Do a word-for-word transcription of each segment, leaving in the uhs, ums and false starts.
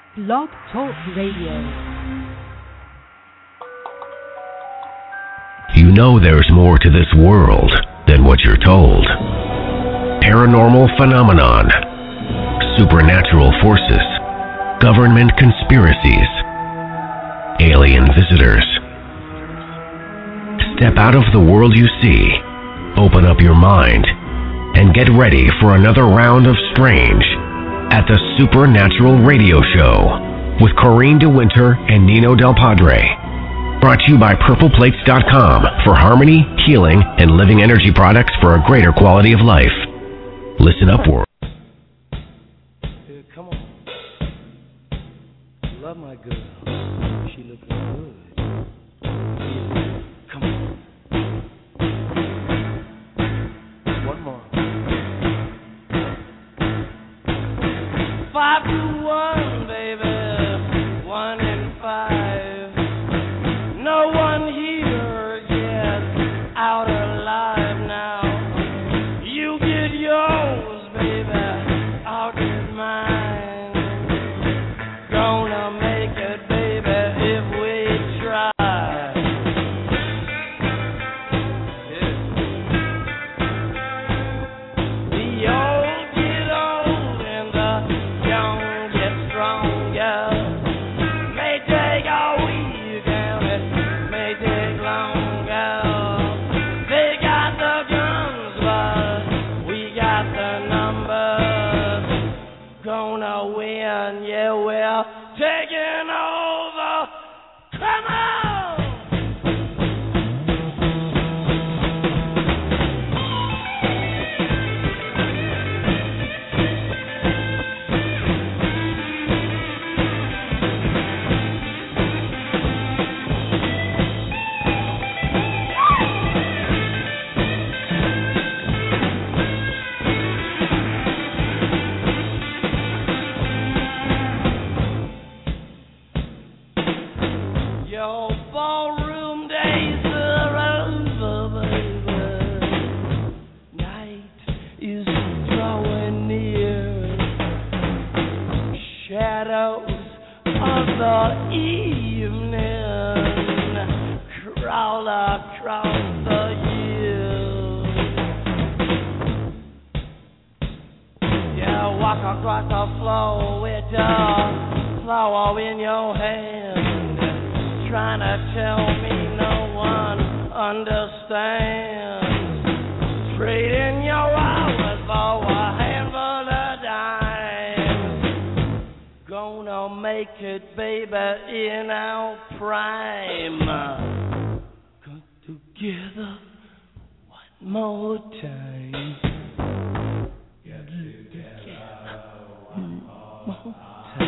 Blog Talk Radio. You know there's more to this world than what you're told. Paranormal phenomenon, supernatural forces, government conspiracies, alien visitors. Step out of the world you see, open up your mind, and get ready for another round of strange at the Supernatural Radio Show with Corrine DeWinter and Nino Del Padre. Brought to you by Purple Plates dot com for harmony, healing, and living energy products for a greater quality of life. Listen upward. Hey, come on. Love my girl. She looking good. Yeah, come on. One more. Five to one, baby. One and five. No one here gets out alive now. You get yours, baby. I'll get mine. Gonna make it, baby, if we try. Yeah. The old get old and the young get stronger. May take a week and it may take longer. They got the guns, but we got the numbers. Gonna win, yeah, we're taking over. Come on! Your ballroom days are over, baby. Night is drawing near. Shadows of the evening crawl across the years. Yeah, walk across the floor with your flower in your hand. Trying to tell me no one understands. Trading your hours for a handful of dimes. Gonna make it, baby, in our prime. Come together one more time. Get together one more time.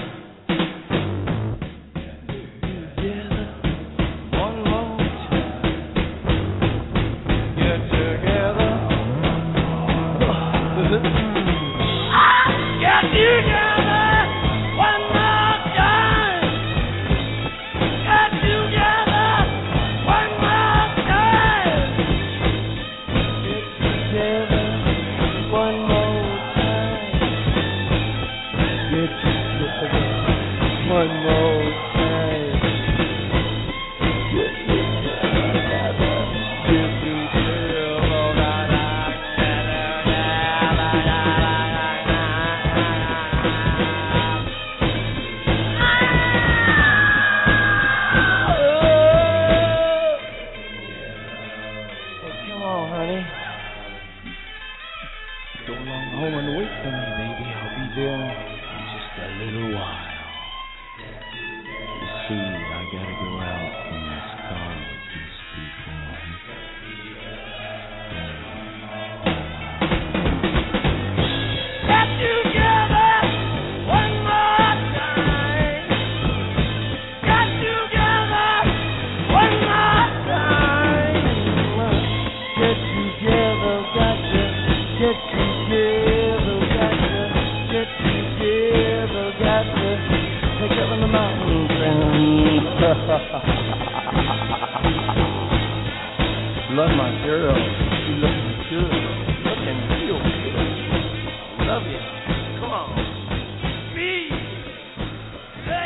Love my girl. She looking good. Looking real good. Love you. Come on. Me.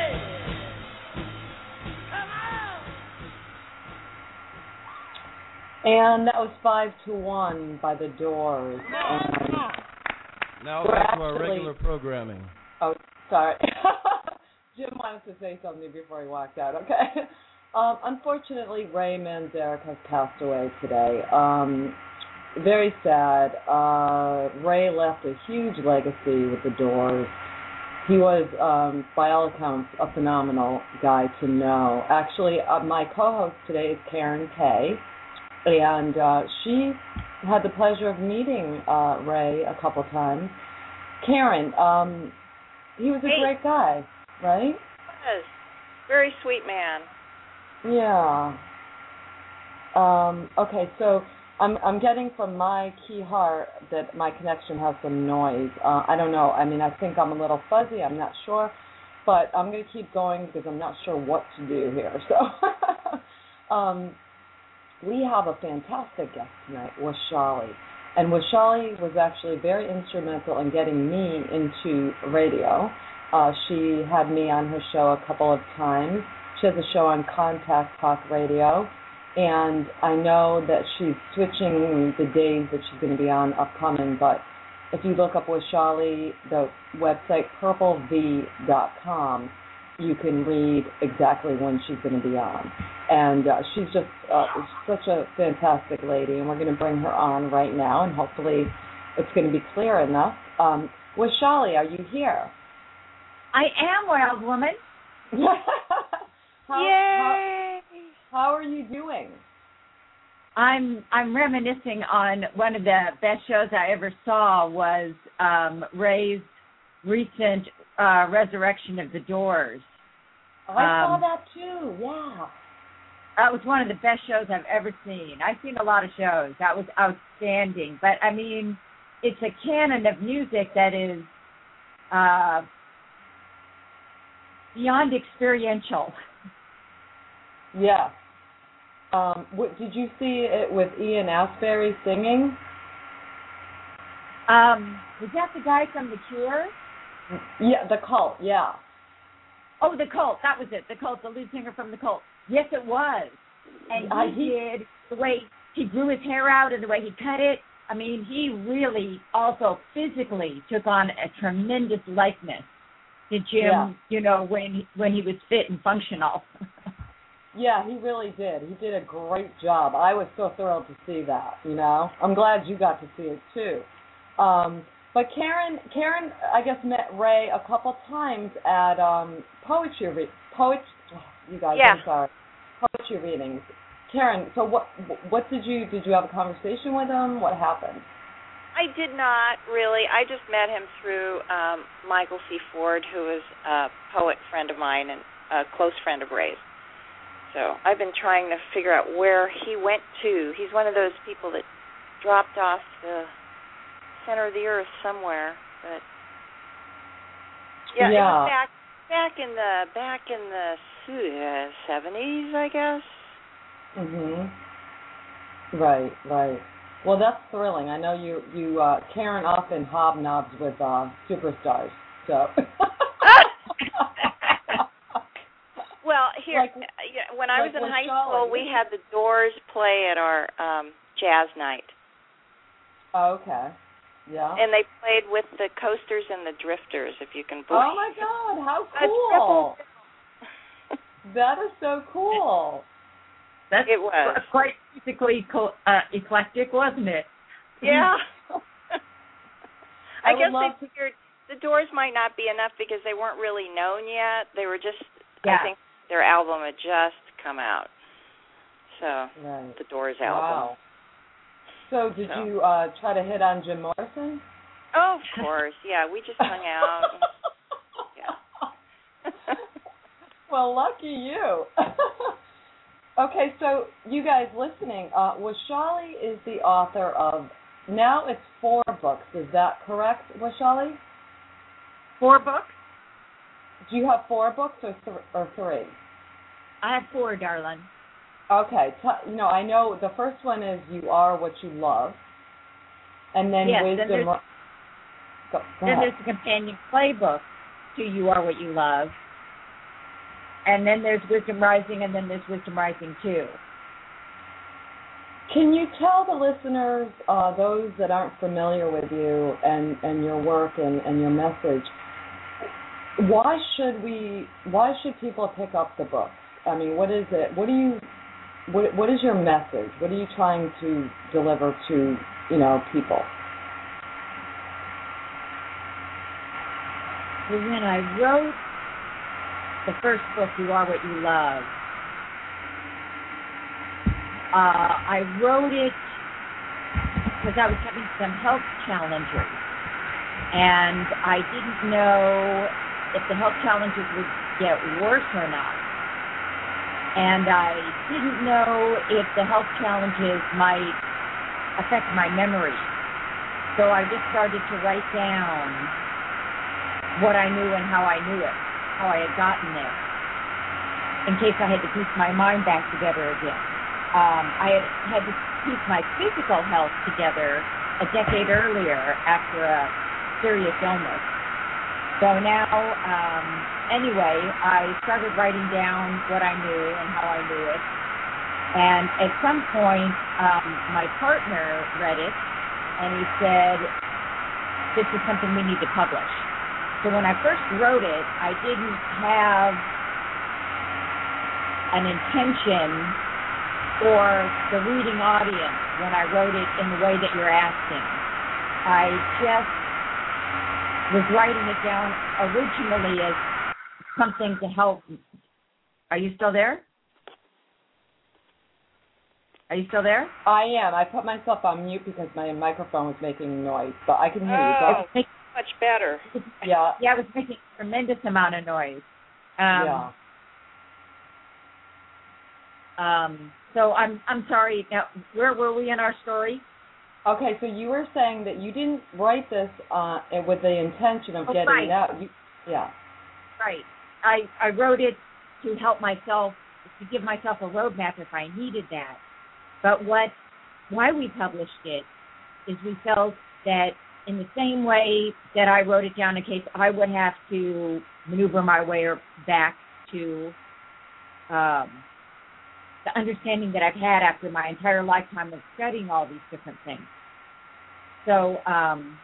And that was five to one by the Doors. And now we're back to our actually- regular programming. Oh, sorry. Jim wanted to say something before he walked out. Okay. Um, unfortunately, Ray Manzarek has passed away today. Um, very sad. Uh, Ray left a huge legacy with the Doors. He was, um, by all accounts, a phenomenal guy to know. Actually, uh, my co-host today is Karen Kay, and uh, she had the pleasure of meeting uh, Ray a couple times. Karen, um, he was a hey. great guy, right? Yes. Very sweet man. Yeah. Um, okay, so I'm I'm getting from my key heart that my connection has some noise. Uh, I don't know. I mean, I think I'm a little fuzzy. I'm not sure, but I'm going to keep going because I'm not sure what to do here. So, um, we have a fantastic guest tonight, Washali. And Washali was actually very instrumental in getting me into radio. Uh, she had me on her show a couple of times. She has a show on Contact Talk Radio. And I know that she's switching the days that she's going to be on upcoming. But if you look up Washali, the website purple v dot com, you can read exactly when she's going to be on. And uh, she's just uh, such a fantastic lady, and we're going to bring her on right now, and hopefully it's going to be clear enough. Um, Washali, are you here? I am, wild woman. how, Yay! How, how are you doing? I'm I'm reminiscing on one of the best shows I ever saw was um, Ray's recent uh, resurrection of the Doors. Oh, I um, saw that too. Yeah. That was one of the best shows I've ever seen. I've seen a lot of shows. That was outstanding. But, I mean, it's a canon of music that is uh, beyond experiential. Yeah. Um, what, did you see it with Ian Astbury singing? Um, was that the guy from The Cure? Yeah, The Cult, yeah. Oh, The Cult. That was it. The Cult, the lead singer from The Cult. Yes, it was. And he, uh, he did the way he grew his hair out and the way he cut it. I mean, he really also physically took on a tremendous likeness to Jim, yeah. you know, when he, when he was fit and functional. Yeah, he really did. He did a great job. I was so thrilled to see that, you know. I'm glad you got to see it, too. Um, but Karen, Karen, I guess, met Ray a couple times at um, poetry, re- poet, oh, you guys, yeah. I'm sorry, poetry readings. Karen, so what what did you, did you have a conversation with him? What happened? I did not, really. I just met him through um, Michael C. Ford, who is a poet friend of mine and a close friend of Ray's. So I've been trying to figure out where he went to. He's one of those people that dropped off the center of the earth somewhere, but yeah, yeah. it was back back in the back in the seventies, I guess. Mhm. Right, right. Well, that's thrilling. I know you you uh, Karen often hobnobs with uh, superstars, so. Well, here, like, when I like was in high Charlie. school, we had the Doors play at our um, jazz night. Oh, okay. Yeah. And they played with the Coasters and the Drifters, if you can believe. Oh my God! How cool! That is so cool. That's it was quite musically co- uh, eclectic, wasn't it? Yeah. I, I guess love they figured the Doors might not be enough because they weren't really known yet. They were just, yeah. I think their album had just come out. So, right. the Doors album. Wow. So, did so. you uh, try to hit on Jim Morrison? Oh, of course. Yeah, we just hung out. Yeah. Well, lucky you. Okay, so you guys listening, uh, Washali is the author of, now it's four books. Is that correct, Washali? Four books? Do you have four books or, th- or three? I have four, darling. Okay. T- you know, I know the first one is You Are What You Love. And then yes, Wisdom... Then there's, go, go then ahead. there's a companion playbook to You Are What You Love. And then there's Wisdom Rising, and then there's Wisdom Rising two. Can you tell the listeners, uh, those that aren't familiar with you and, and your work and, and your message, why should we? Why should people pick up the book? I mean, what is it? What do you? What What is your message? What are you trying to deliver to you know people? Well, when I wrote the first book, You Are What You Love, uh, I wrote it because I was having some health challenges, and I didn't know if the health challenges would get worse or not. And I didn't know if the health challenges might affect my memory. So I just started to write down what I knew and how I knew it, how I had gotten there, in case I had to piece my mind back together again. Um, I had had to piece my physical health together a decade earlier after a serious illness. So now, um, anyway, I started writing down what I knew and how I knew it. And at some point, um, my partner read it, and he said, this is something we need to publish. So when I first wrote it, I didn't have an intention for the reading audience when I wrote it in the way that you're asking. I just was writing it down originally as something to help. Are you still there? Are you still there? I am. I put myself on mute because my microphone was making noise, but I can hear oh. you. So much better. Yeah. Yeah, it was making a tremendous amount of noise. Um, yeah. Um, so I'm I'm sorry. Now, where were we in our story? Okay, so you were saying that you didn't write this uh, with the intention of oh, getting right. it out. You, yeah. Right. I I wrote it to help myself, to give myself a roadmap if I needed that. But what why we published it is we felt that in the same way that I wrote it down in case I would have to maneuver my way back to um, the understanding that I've had after my entire lifetime of studying all these different things. So um,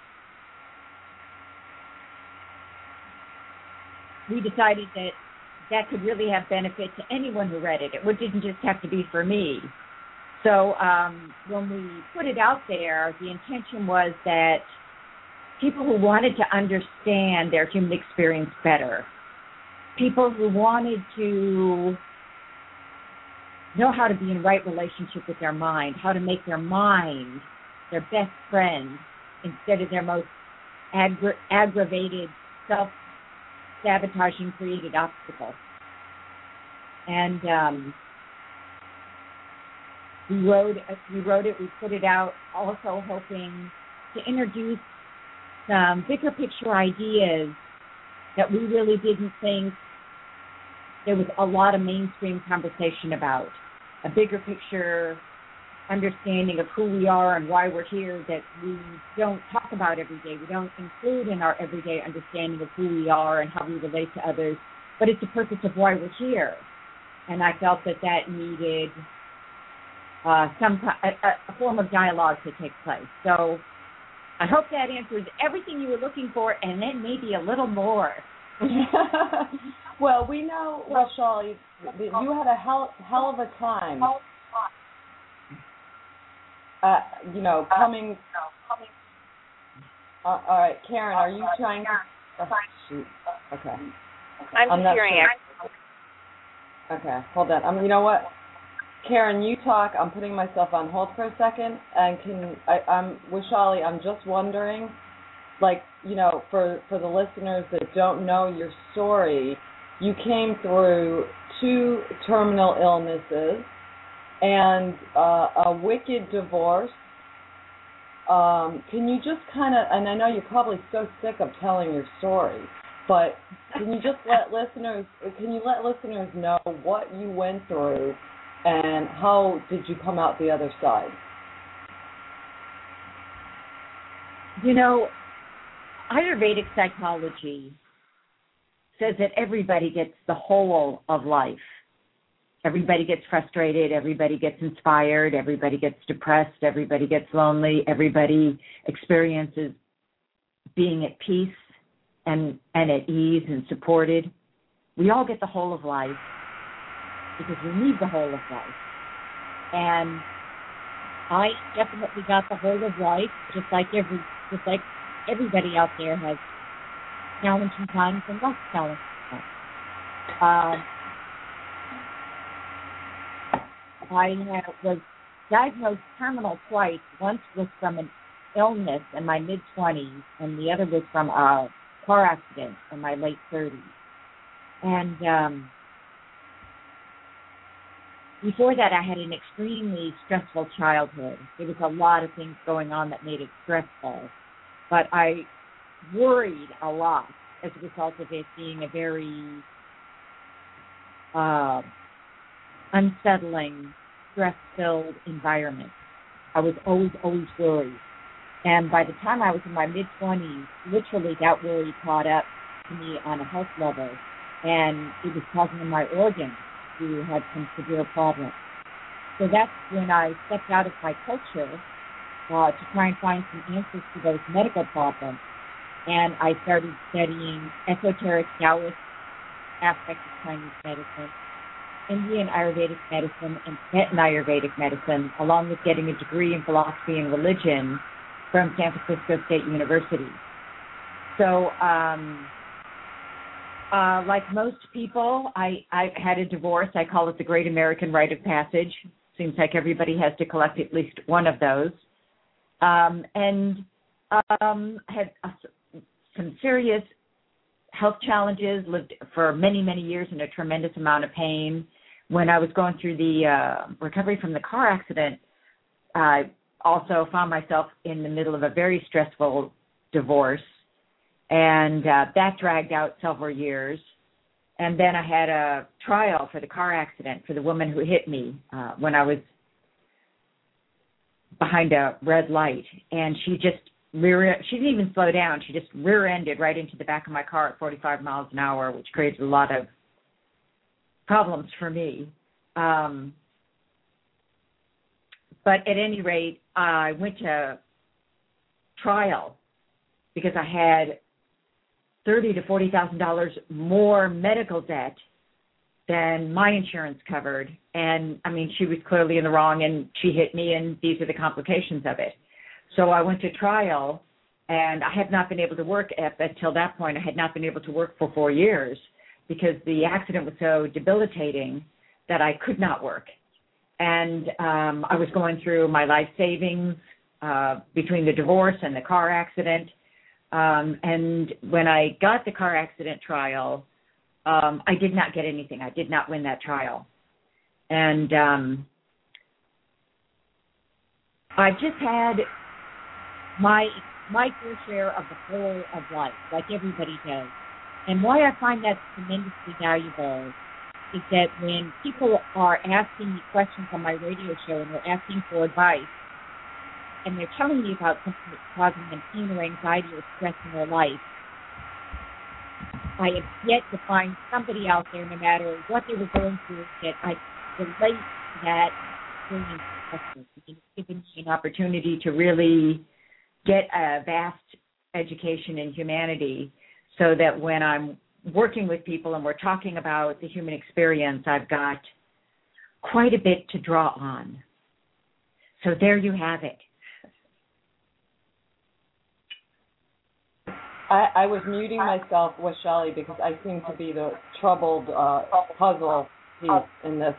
we decided that that could really have benefit to anyone who read it. It didn't just have to be for me. So um, when we put it out there, the intention was that people who wanted to understand their human experience better, people who wanted to know how to be in right relationship with their mind, how to make their mind their best friend instead of their most aggra- aggravated, self-sabotaging, created obstacle. And um, we wrote, we wrote it, we put it out, also hoping to introduce some bigger picture ideas that we really didn't think there was a lot of mainstream conversation about. A bigger picture understanding of who we are and why we're here that we don't talk about every day. We don't include in our everyday understanding of who we are and how we relate to others, but it's the purpose of why we're here. And I felt that that needed uh, some a, a form of dialogue to take place. So I hope that answers everything you were looking for, and then maybe a little more. Well, we know, Rochelle, that you had a hell, hell of a time, uh, you know, coming. Uh, all right, Karen, are you trying to? Oh, shoot. Okay. I'm just I'm hearing sure. it. Okay, hold on. Um, you know what? Karen, you talk. I'm putting myself on hold for a second, and can I, I'm Wishali. I'm just wondering, like, you know, for for the listeners that don't know your story, you came through two terminal illnesses and uh, a wicked divorce. Um, can you just kind of, and I know you're probably so sick of telling your story, but can you just let listeners, can you let listeners know what you went through and how did you come out the other side? You know, Ayurvedic psychology says that everybody gets the whole of life. everybody gets frustrated, everybody gets inspired, everybody gets depressed, everybody gets lonely, everybody experiences being at peace and, and at ease and supported. We all get the whole of life because we need the whole of life. And I definitely got the whole of life, just like every, just like everybody out there has challenging times and less challenging times. Um, I had, was diagnosed terminal twice. Once was from an illness in my mid-twenties, and the other was from a car accident in my late thirties. And um, before that, I had an extremely stressful childhood. There was a lot of things going on that made it stressful. But I worried a lot as a result of it being a very uh, unsettling, stress-filled environment. I was always, always worried. And by the time I was in my mid-twenties, literally that worry caught up to me on a health level, and it was causing my organs to have some severe problems. So that's when I stepped out of my culture uh, to try and find some answers to those medical problems. And I started studying esoteric Taoist aspects of Chinese medicine, Indian Ayurvedic medicine, and Tibetan Ayurvedic medicine, along with getting a degree in philosophy and religion from San Francisco State University. So, um, uh, like most people, I, I had a divorce. I call it the Great American Rite of Passage. Seems like everybody has to collect at least one of those. Um, and um, had uh, some serious health challenges, lived for many, many years in a tremendous amount of pain. When I was going through the uh, recovery from the car accident, I also found myself in the middle of a very stressful divorce, and uh, that dragged out several years. And then I had a trial for the car accident for the woman who hit me uh, when I was behind a red light, and she just rear she didn't even slow down. She just rear-ended right into the back of my car at forty-five miles an hour, which created a lot of problems for me. Um, but at any rate, I went to trial because I had thirty to forty thousand dollars more medical debt than my insurance covered. And I mean, she was clearly in the wrong, and she hit me, and these are the complications of it. So I went to trial, and I had not been able to work up until that point. I had not been able to work for four years because the accident was so debilitating that I could not work. And um, I was going through my life savings uh, between the divorce and the car accident. Um, and when I got the car accident trial, um, I did not get anything. I did not win that trial. And um, I just had my my fair share of the whole of life, like everybody does. And why I find that tremendously valuable is that when people are asking me questions on my radio show and they're asking for advice, and they're telling me about something that's causing them pain or anxiety or stress in their life, I have yet to find somebody out there, no matter what they were going through, that I relate to that experience. It's given me an opportunity to really get a vast education in humanity, so that when I'm working with people and we're talking about the human experience, I've got quite a bit to draw on. So there you have it. I, I was muting myself with Shelley because I seem to be the troubled uh, puzzle piece in this.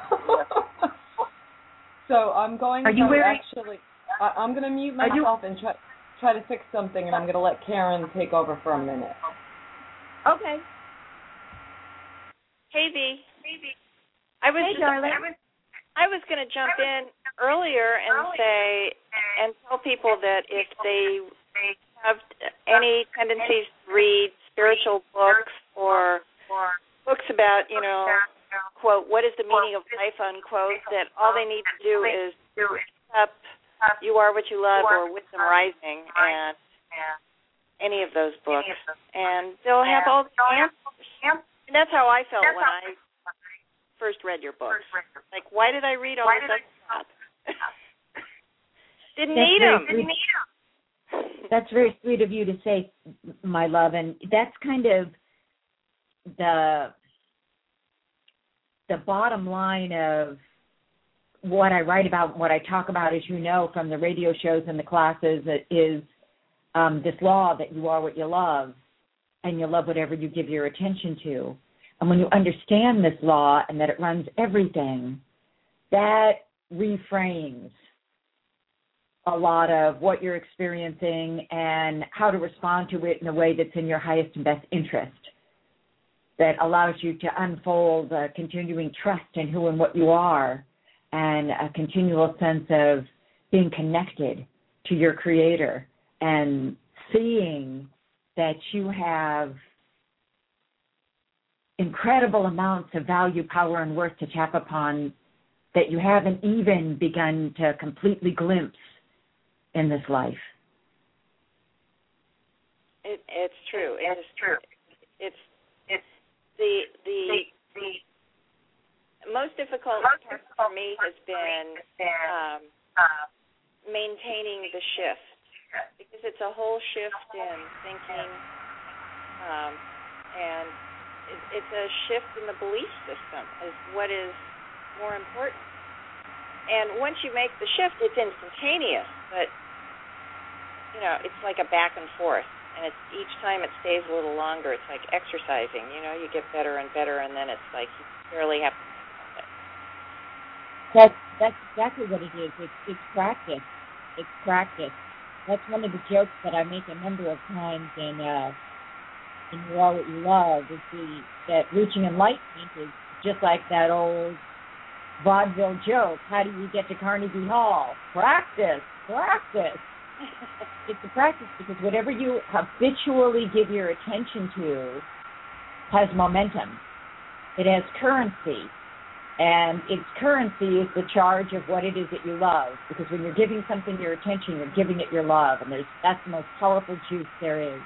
So I'm going Are to you wearing- actually, I, I'm going to mute myself and try, try to fix something, and I'm going to let Karen take over for a minute. Okay. Hey, V. I was Hey, just, darling. I was, I was going to jump in earlier and say and tell people that if they have any tendencies to read spiritual books or books about, you know, quote, what is the meaning of life, unquote, that all they need to do is pick up You Are What You Love or Wisdom Rising and any of those books, and they'll have all the answers. And that's how I felt when I first read your books. Like, why did I read all this other stuff? Didn't That's need very them. sweet. Didn't need them. That's very sweet of you to say, my love, and that's kind of the the bottom line of what I write about, what I talk about, as you know, from the radio shows and the classes, is um, this law that you are what you love, and you love whatever you give your attention to. And when you understand this law and that it runs everything, that reframes a lot of what you're experiencing and how to respond to it in a way that's in your highest and best interest, that allows you to unfold a continuing trust in who and what you are, and a continual sense of being connected to your Creator and seeing that you have incredible amounts of value, power, and worth to tap upon that you haven't even begun to completely glimpse in this life. It, it's true. It is true. It's it's the the, the most difficult part for me has been um, maintaining the shift, because it's a whole shift in thinking, um, and it, it's a shift in the belief system is what is more important. And once you make the shift, it's instantaneous, but you know, it's like a back and forth, and it's each time it stays a little longer. It's like exercising. You know, you get better and better, and then it's like you barely have to think about it. That's that's exactly what it is. It's it's practice. It's practice. That's one of the jokes that I make a number of times in uh, in You Are What You Love, is the that reaching enlightenment is just like that old vaudeville joke. How do you get to Carnegie Hall? Practice, practice. It's a practice, because whatever you habitually give your attention to has momentum. It has currency. And its currency is the charge of what it is that you love. Because when you're giving something your attention, you're giving it your love. And there's, that's the most powerful juice there is.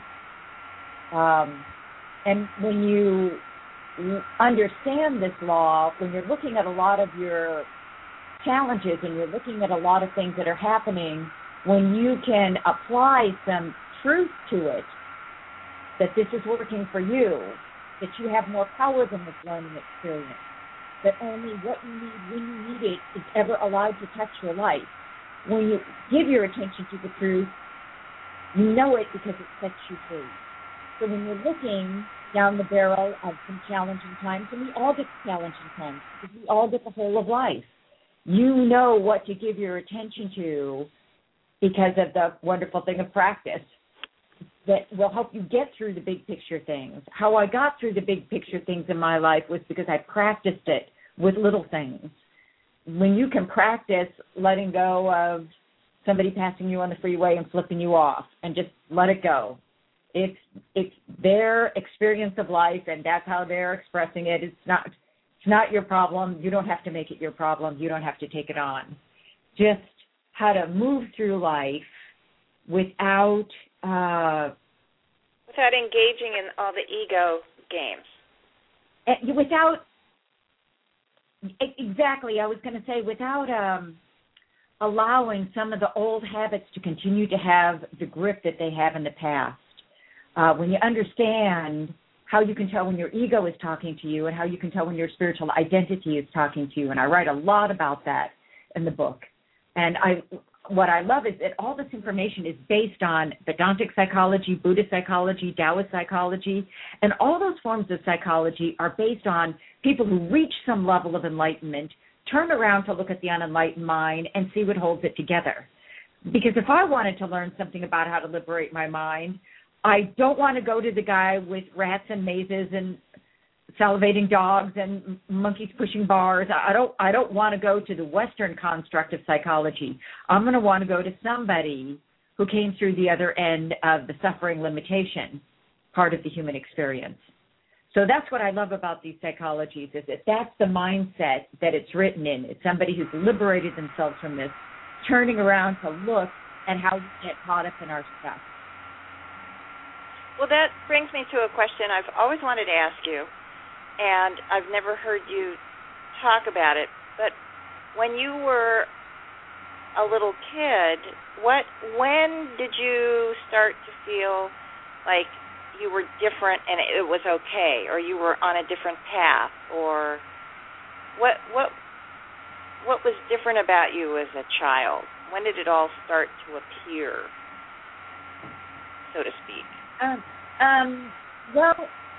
Um, and when you understand this law, when you're looking at a lot of your challenges and you're looking at a lot of things that are happening, when you can apply some truth to it, that this is working for you, that you have more power than this learning experience, that only what you need when you need it is ever allowed to touch your life. When you give your attention to the truth, you know it because it sets you free. So when you're looking down the barrel of some challenging times, and we all get challenging times, because we all get the whole of life, you know what to give your attention to because of the wonderful thing of practice that will help you get through the big picture things. How I got through the big picture things in my life was because I practiced it with little things. When you can practice letting go of somebody passing you on the freeway and flipping you off and just let it go. It's it's their experience of life, and that's how they're expressing it. It's not it's not your problem. You don't have to make it your problem. You don't have to take it on. Just how to move through life without uh, without engaging in all the ego games. Without exactly, I was going to say without um, allowing some of the old habits to continue to have the grip that they have in the past. Uh, when you understand how you can tell when your ego is talking to you and how you can tell when your spiritual identity is talking to you, and I write a lot about that in the book. And I, what I love is that all this information is based on Vedantic psychology, Buddhist psychology, Taoist psychology, and all those forms of psychology are based on people who reach some level of enlightenment, turn around to look at the unenlightened mind and see what holds it together. Because if I wanted to learn something about how to liberate my mind, I don't want to go to the guy with rats and mazes and salivating dogs and monkeys pushing bars. I don't I don't want to go to the Western construct of psychology. I'm going to want to go to somebody who came through the other end of the suffering limitation part of the human experience. So that's what I love about these psychologies, is that that's the mindset that it's written in. It's somebody who's liberated themselves from this, turning around to look at how we get caught up in our stuff. Well, that brings me to a question I've always wanted to ask you, and I've never heard you talk about it, but when you were a little kid, what when did you start to feel like you were different and it was okay, or you were on a different path, or what what what was different about you as a child? When did it all start to appear, so to speak? Um, um, well,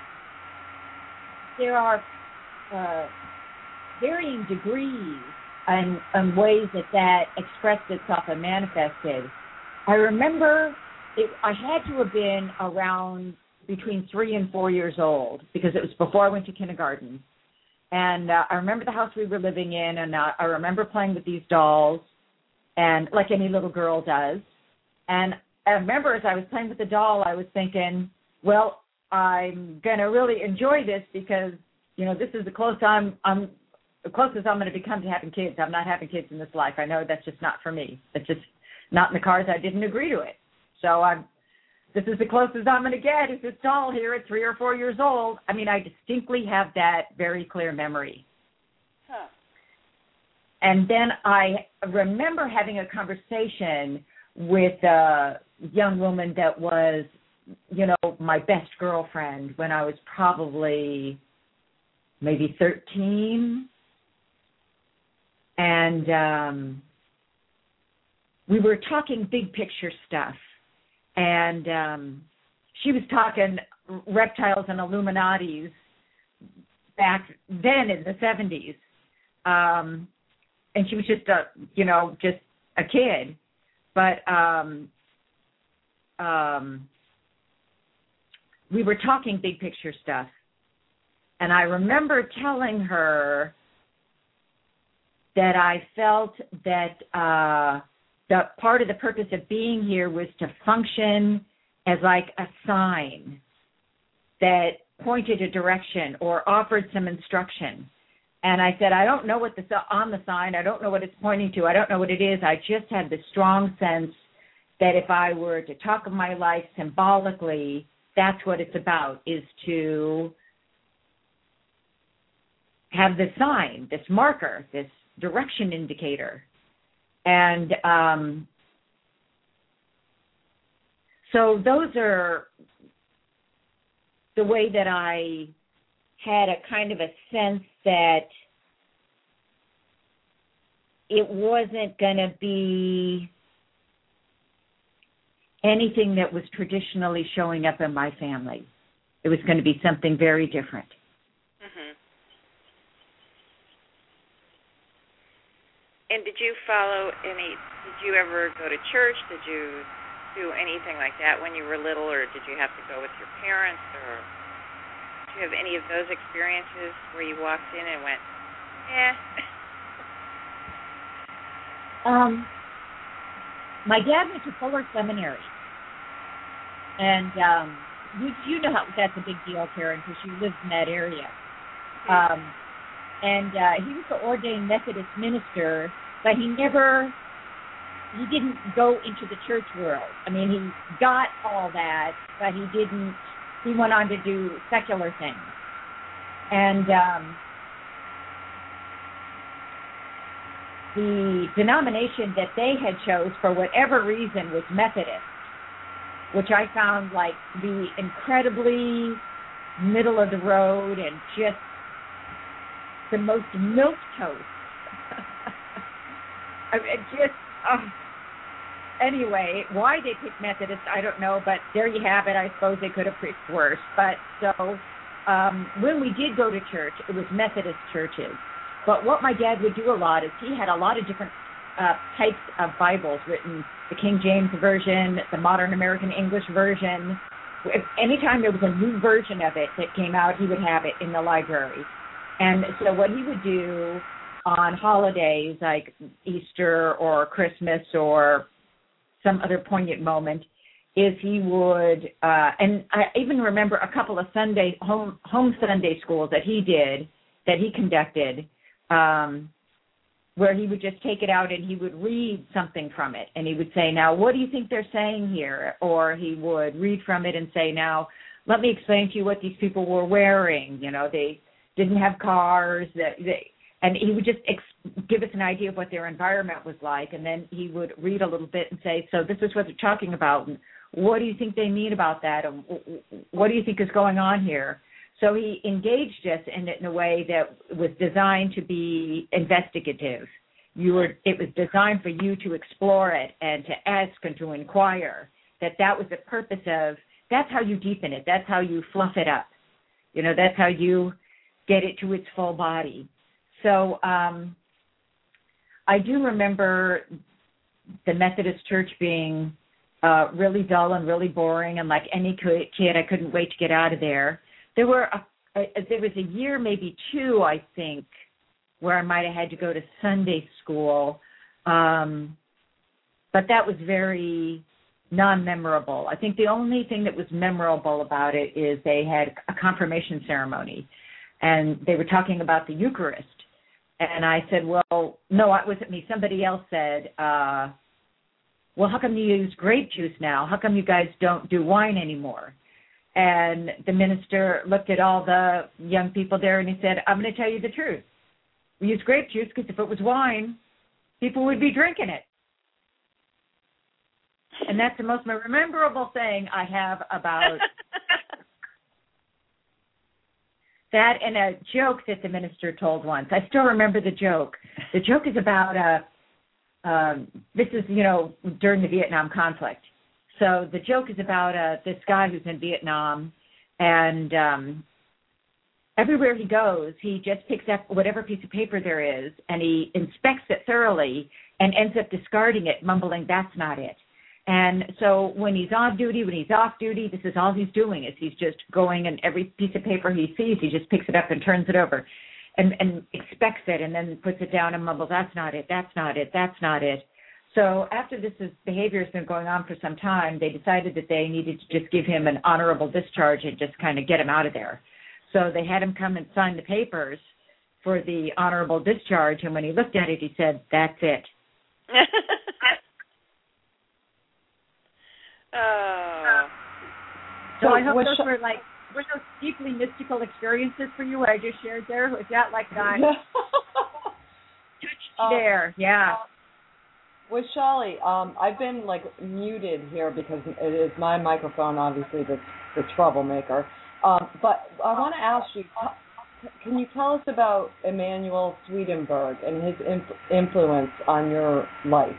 there are uh, varying degrees and, and ways that that expressed itself and manifested. I remember it, I had to have been around between three and four years old because it was before I went to kindergarten. And uh, I remember the house we were living in, and uh, I remember playing with these dolls, and like any little girl does. And I remember as I was playing with the doll, I was thinking, well, I'm going to really enjoy this because, you know, this is the closest I'm, I'm the closest I'm going to become to having kids. I'm not having kids in this life. I know that's just not for me. It's just not in the cards. I didn't agree to it. So I'm, this is the closest I'm going to get is this doll here at three or four years old. I mean, I distinctly have that very clear memory. Huh. And then I remember having a conversation with a young woman that was, you know, my best girlfriend when I was probably maybe thirteen. And um, we were talking big picture stuff. And um, she was talking reptiles and Illuminatis back then in the seventies. Um, and she was just a, you know, just a kid. But um, um, we were talking big picture stuff. And I remember telling her that I felt that uh, the part of the purpose of being here was to function as like a sign that pointed a direction or offered some instruction. And I said, I don't know what the on the sign, I don't know what it's pointing to, I don't know what it is. I just had the strong sense that if I were to talk of my life symbolically, that's what it's about, is to have this sign, this marker, this direction indicator. And um, so those are the way that I had a kind of a sense that it wasn't going to be anything that was traditionally showing up in my family. It was going to be something very different. Mm-hmm. And did you follow any, did you ever go to church? Did you do anything like that when you were little, or did you have to go with your parents? Or did you have any of those experiences where you walked in and went, eh? Um, my dad went to Fuller Seminary. And um, you, you know how that's a big deal, Karen, because you lived in that area. Um, and uh, he was an ordained Methodist minister, but he never, he didn't go into the church world. I mean, he got all that, but he didn't, he went on to do secular things. And um, the denomination that they had chose, for whatever reason, was Methodist, which I found like to be incredibly middle of the road and just the most milquetoast. I mean, just, uh, anyway, why they picked Methodist, I don't know, but there you have it. I suppose they could have picked worse. But so um, when we did go to church, it was Methodist churches. But what my dad would do a lot is he had a lot of different uh, types of Bibles written, the King James Version, the Modern American English Version. If, anytime there was a new version of it that came out, he would have it in the library. And so what he would do on holidays like Easter or Christmas or some other poignant moment is he would, uh, and I even remember a couple of Sunday, home, home Sunday schools that he did, that he conducted, um, where he would just take it out and he would read something from it. And he would say, now, what do you think they're saying here? Or he would read from it and say, now, let me explain to you what these people were wearing. You know, they didn't have cars. They, they, and he would just ex- give us an idea of what their environment was like, and then he would read a little bit and say, so this is what they're talking about, and what do you think they mean about that, and what do you think is going on here? So he engaged us in it in a way that was designed to be investigative. You were, it was designed for you to explore it and to ask and to inquire, that that was the purpose of, that's how you deepen it, that's how you fluff it up. You know, that's how you get it to its full body. So um, I do remember the Methodist Church being uh, really dull and really boring, and like any kid, I couldn't wait to get out of there. There were a, a, there was a year, maybe two, I think, where I might have had to go to Sunday school, um, but that was very non-memorable. I think the only thing that was memorable about it is they had a confirmation ceremony, and they were talking about the Eucharist. And I said, well, no, it wasn't me. Somebody else said, uh, well, how come you use grape juice now? How come you guys don't do wine anymore? And the minister looked at all the young people there, and he said, I'm going to tell you the truth. We use grape juice because if it was wine, people would be drinking it. And that's the most memorable thing I have about that, and a joke that the minister told once. I still remember the joke. The joke is about, uh, um, this is, you know, during the Vietnam conflict. So the joke is about uh, this guy who's in Vietnam, and um, everywhere he goes, he just picks up whatever piece of paper there is, and he inspects it thoroughly and ends up discarding it, mumbling, that's not it. And so when he's on duty, when he's off duty, this is all he's doing is he's just going, and every piece of paper he sees, he just picks it up and turns it over and, and expects it, and then puts it down and mumbles, that's not it, that's not it, that's not it. So after this is, behavior has been going on for some time, they decided that they needed to just give him an honorable discharge and just kind of get him out of there. So they had him come and sign the papers for the honorable discharge, and when he looked at it, he said, that's it. Oh. So, so I hope those sh- were like were those deeply mystical experiences for you? What I just shared there, was that like that? um, there, yeah. With Shali, um, I've been like muted here because it is my microphone, obviously, that's the troublemaker. Um, but I want to ask you, can you tell us about Emanuel Swedenborg and his inf- influence on your life?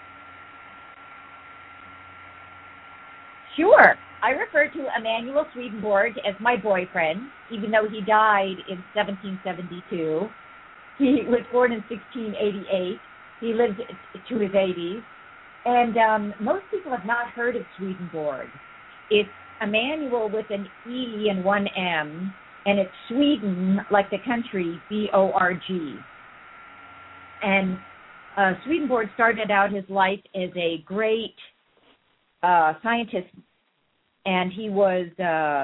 Sure. I refer to Emanuel Swedenborg as my boyfriend, even though he died in seventeen seventy-two. He was born in sixteen eighty-eight. He lived to his eighties. And um, most people have not heard of Swedenborg. It's Emanuel with an E and one M, and it's Sweden, like the country, B O R G. And uh, Swedenborg started out his life as a great Uh, scientist, and he was uh,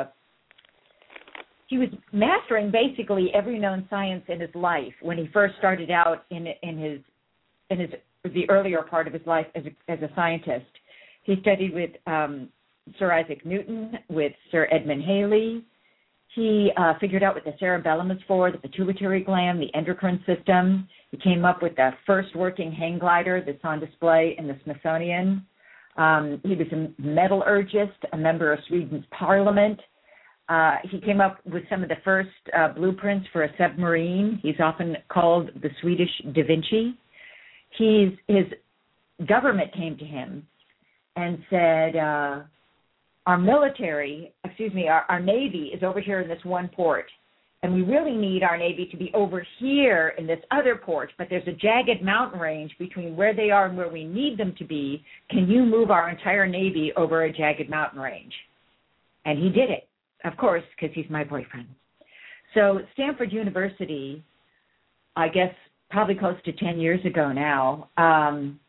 he was mastering basically every known science in his life when he first started out in in his in his the earlier part of his life as a, as a scientist. He studied with um, Sir Isaac Newton, with Sir Edmund Halley. He uh, figured out what the cerebellum is for, the pituitary gland, the endocrine system. He came up with the first working hang glider that's on display in the Smithsonian. Um, he was a metallurgist, a member of Sweden's parliament. Uh, he came up with some of the first uh, blueprints for a submarine. He's often called the Swedish Da Vinci. He's, his government came to him and said, uh, our military, excuse me, our, our Navy is over here in this one port, and we really need our Navy to be over here in this other port, but there's a jagged mountain range between where they are and where we need them to be. Can you move our entire Navy over a jagged mountain range? And he did it, of course, because he's my boyfriend. So Stanford University, I guess probably close to ten years ago now, um,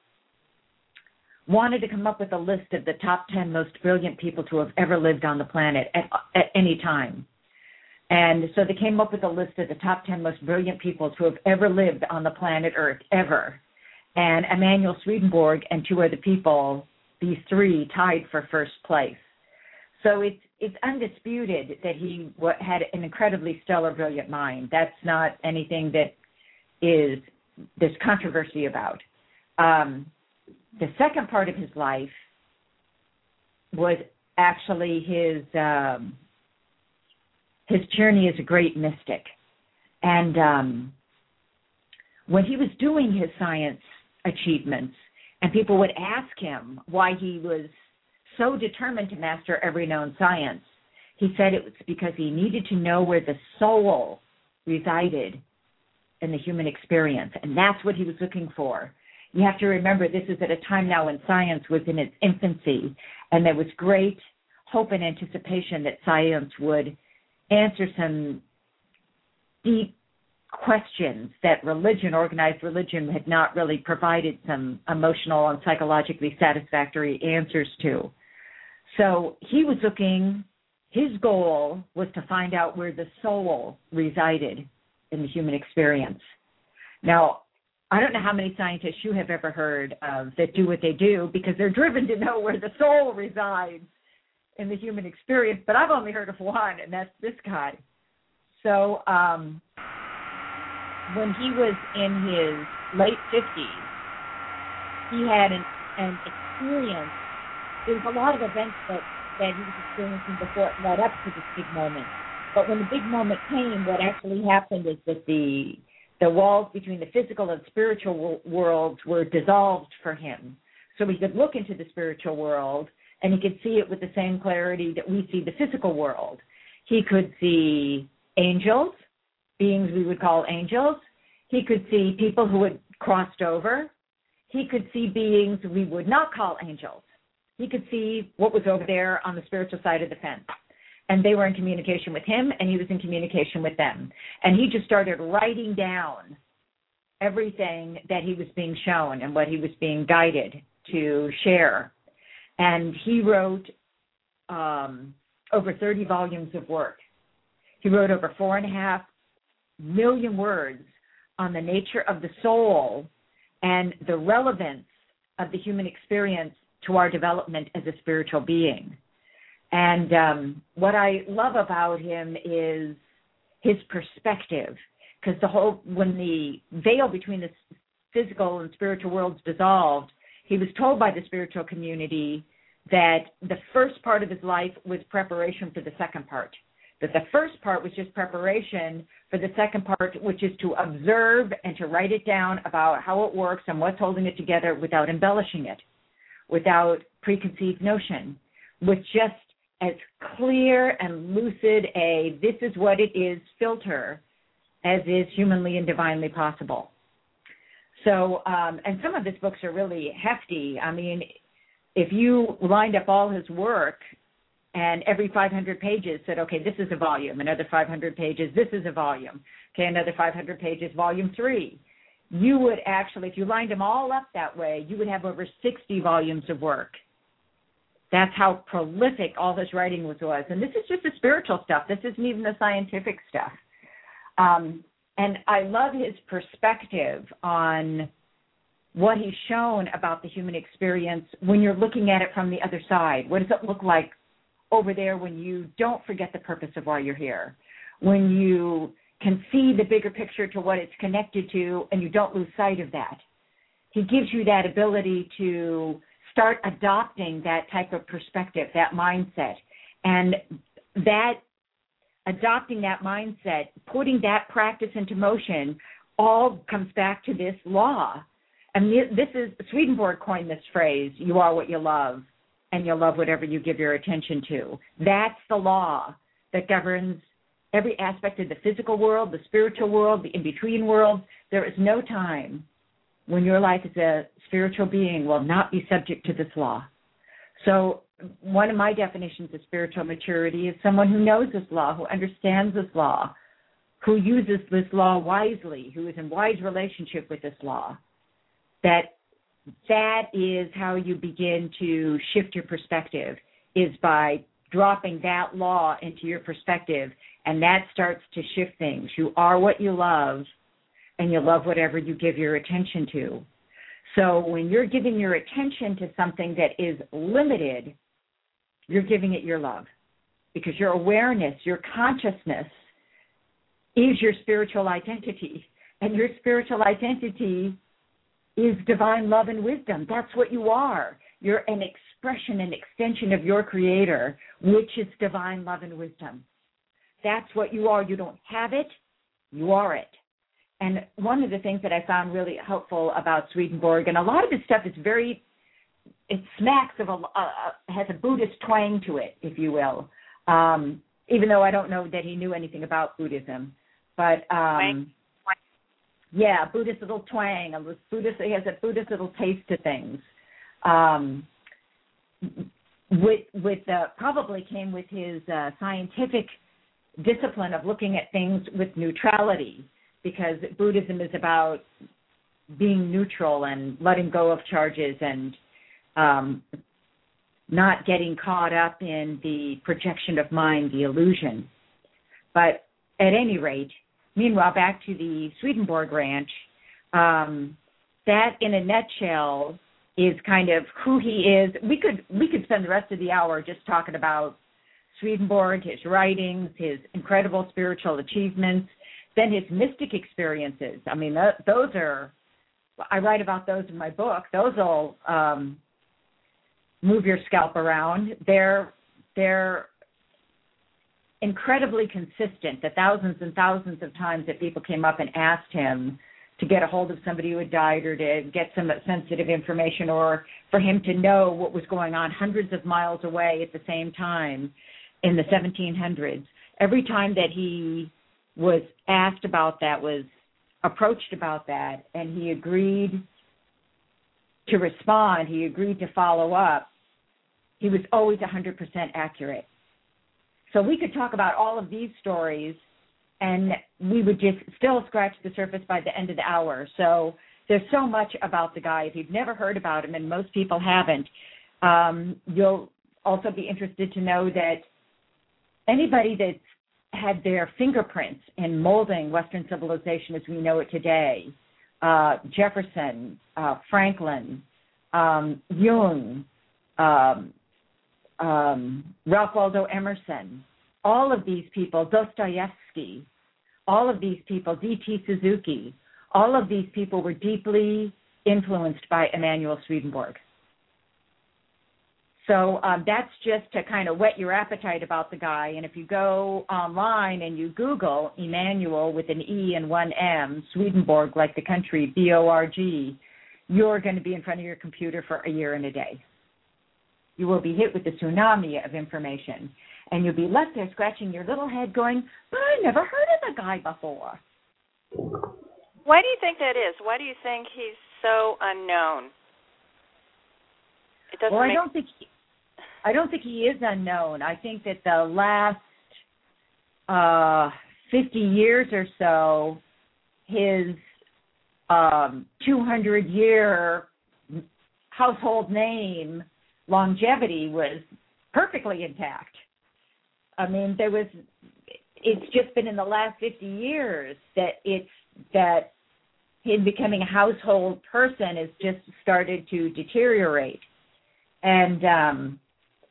wanted to come up with a list of the top ten most brilliant people to have ever lived on the planet at, at any time. And so they came up with a list of the top ten most brilliant people to have ever lived on the planet Earth, ever. And Emanuel Swedenborg and two other people, these three, tied for first place. So it's it's undisputed that he had an incredibly stellar, brilliant mind. That's not anything that is there's controversy about. Um, the second part of his life was actually his um, his journey as a great mystic. And um, when he was doing his science achievements, and people would ask him why he was so determined to master every known science, he said it was because he needed to know where the soul resided in the human experience, and that's what he was looking for. You have to remember, this is at a time now when science was in its infancy, and there was great hope and anticipation that science would answer some deep questions that religion, organized religion, had not really provided some emotional and psychologically satisfactory answers to. So he was looking, his goal was to find out where the soul resided in the human experience. Now, I don't know how many scientists you have ever heard of that do what they do because they're driven to know where the soul resides in the human experience, but I've only heard of one, and that's this guy. So um, when he was in his late fifties, he had an, an experience. There was a lot of events that, that he was experiencing before it led up to this big moment. But when the big moment came, what actually happened is that the the walls between the physical and spiritual worlds were dissolved for him. So he could look into the spiritual world, and he could see it with the same clarity that we see the physical world. He could see angels, beings we would call angels. He could see people who had crossed over. He could see beings we would not call angels. He could see what was over there on the spiritual side of the fence. And they were in communication with him, and he was in communication with them. And he just started writing down everything that he was being shown and what he was being guided to share. And he wrote um, over thirty volumes of work. He wrote over four and a half million words on the nature of the soul and the relevance of the human experience to our development as a spiritual being. And um, what I love about him is his perspective, because the whole, when the veil between the physical and spiritual worlds dissolved, he was told by the spiritual community that the first part of his life was preparation for the second part, that the first part was just preparation for the second part, which is to observe and to write it down about how it works and what's holding it together without embellishing it, without preconceived notion, with just as clear and lucid a this is what it is filter as is humanly and divinely possible. So, um, and some of his books are really hefty. I mean, if you lined up all his work and every five hundred pages said, okay, this is a volume, another five hundred pages, this is a volume, okay, another five hundred pages, volume three, you would actually, if you lined them all up that way, you would have over sixty volumes of work. That's how prolific all his writing was. was. And this is just the spiritual stuff. This isn't even the scientific stuff. Um, and I love his perspective on what he's shown about the human experience when you're looking at it from the other side. What does it look like over there when you don't forget the purpose of why you're here, when you can see the bigger picture to what it's connected to and you don't lose sight of that? He gives you that ability to start adopting that type of perspective, that mindset. And that adopting that mindset, putting that practice into motion, all comes back to this law. And this is, Swedenborg coined this phrase, you are what you love, and you'll love whatever you give your attention to. That's the law that governs every aspect of the physical world, the spiritual world, the in-between world. There is no time when your life as a spiritual being will not be subject to this law. So one of my definitions of spiritual maturity is someone who knows this law, who understands this law, who uses this law wisely, who is in wise relationship with this law. That that is how you begin to shift your perspective, is by dropping that law into your perspective, and that starts to shift things. You are what you love, and you love whatever you give your attention to. So when you're giving your attention to something that is limited, you're giving it your love, because your awareness, your consciousness is your spiritual identity. And your spiritual identity is divine love and wisdom. That's what you are. You're an expression, an extension of your Creator, which is divine love and wisdom. That's what you are. You don't have it, you are it. And one of the things that I found really helpful about Swedenborg, and a lot of his stuff is very, it smacks of a, uh, has a Buddhist twang to it, if you will, um, even though I don't know that he knew anything about Buddhism. But, um, yeah, Buddhist little twang, a Buddhist, he has a Buddhist little taste to things. Um, with, with uh, probably came with his uh, scientific discipline of looking at things with neutrality, because Buddhism is about being neutral and letting go of charges and um, not getting caught up in the projection of mind, the illusion. But at any rate, meanwhile, back to the Swedenborg Ranch, um, that in a nutshell is kind of who he is. We could we could spend the rest of the hour just talking about Swedenborg, his writings, his incredible spiritual achievements, then his mystic experiences. I mean, th- those are, I write about those in my book. Those will um, move your scalp around. They're, they're incredibly consistent. The thousands and thousands of times that people came up and asked him to get a hold of somebody who had died or to get some sensitive information or for him to know what was going on hundreds of miles away at the same time in the seventeen hundreds. Every time that he was asked about that, was approached about that, and he agreed to respond, he agreed to follow up, he was always one hundred percent accurate. So we could talk about all of these stories, and we would just still scratch the surface by the end of the hour. So there's so much about the guy. If you've never heard about him, and most people haven't, um, you'll also be interested to know that anybody that's had their fingerprints in molding Western civilization as we know it today, uh, Jefferson, uh, Franklin, um, Jung, um, um, Ralph Waldo Emerson, all of these people, Dostoevsky, all of these people, D T Suzuki, all of these people were deeply influenced by Emanuel Swedenborg. So um, that's just to kind of whet your appetite about the guy. And if you go online and you Google Emanuel with an E and one M, Swedenborg, like the country, B O R G, you're going to be in front of your computer for a year and a day. You will be hit with a tsunami of information. And you'll be left there scratching your little head going, but I never heard of the guy before. Why do you think that is? Why do you think he's so unknown? It doesn't well, make I don't think he, I don't think he is unknown. I think that the last uh, fifty years or so, his um, two hundred year household name longevity was perfectly intact. I mean, there was. It's just been in the last fifty years that it's that him becoming a household person has just started to deteriorate, and um,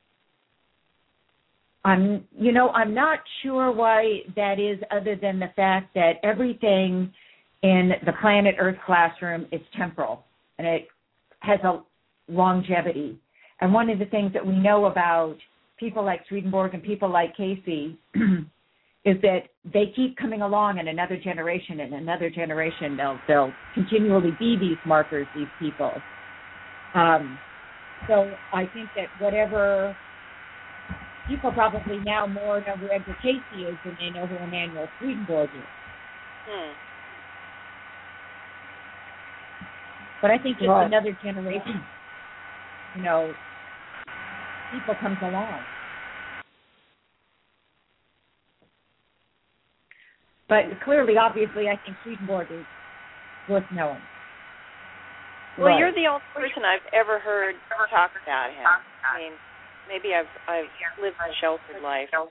I'm, you know, I'm not sure why that is, other than the fact that everything in the planet Earth classroom is temporal and it has a longevity. And one of the things that we know about people like Swedenborg and people like Casey is that they keep coming along in another generation and another generation. They'll, they'll continually be these markers, these people. Um, so I think that whatever people probably now more know who Edgar Casey is than they know who Emanuel Swedenborg is. Hmm. But I think just Right. another generation, you know, people comes along. But clearly, obviously, I think Swedenborg is worth knowing. Well, Right. you're the only person I've ever heard talk about him. I mean, maybe I've I've lived a sheltered life, but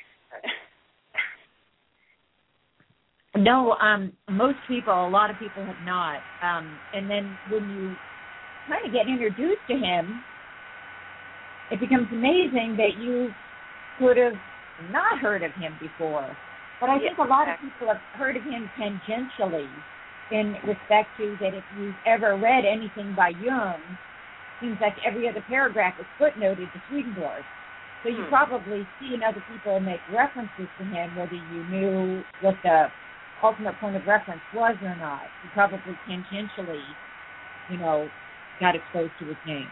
No, um, most people, a lot of people have not. Um, and then when you kind of get introduced to him, it becomes amazing that you could have not heard of him before. But I think Yeah, a lot of exactly. people have heard of him tangentially in respect to that if you've ever read anything by Jung, it seems like every other paragraph is footnoted to Swedenborg. So you Hmm. probably see other people make references to him, whether you knew what the ultimate point of reference was or not. You probably tangentially, you know, got exposed to his name.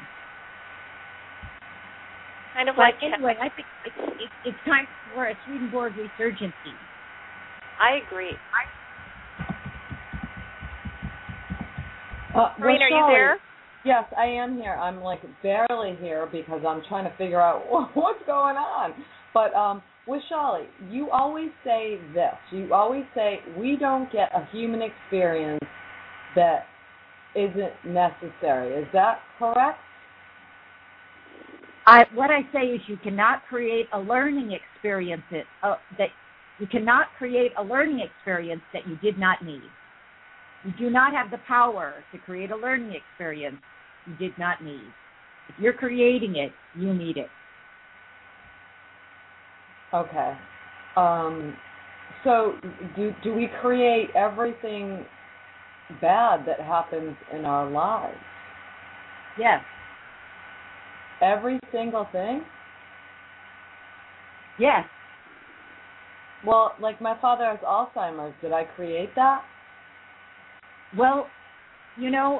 Kind of But like anyway, I think it's, it's, it's time for a Swedenborg resurgency. I agree. Uh, Maureen, are you Rochelle, there? Yes, I am here. I'm like barely here because I'm trying to figure out what's going on. But um, with Shali, you always say this. You always say we don't get a human experience that isn't necessary. Is that correct? I, what I say is you cannot create a learning experience that, uh, that you cannot create a learning experience that you did not need. You do not have the power to create a learning experience you did not need. If you're creating it, you need it. Okay. Um, so do do we create everything bad that happens in our lives? Yes. Every single thing? Yes. Well, like my father has Alzheimer's. Did I create that? Well, you know,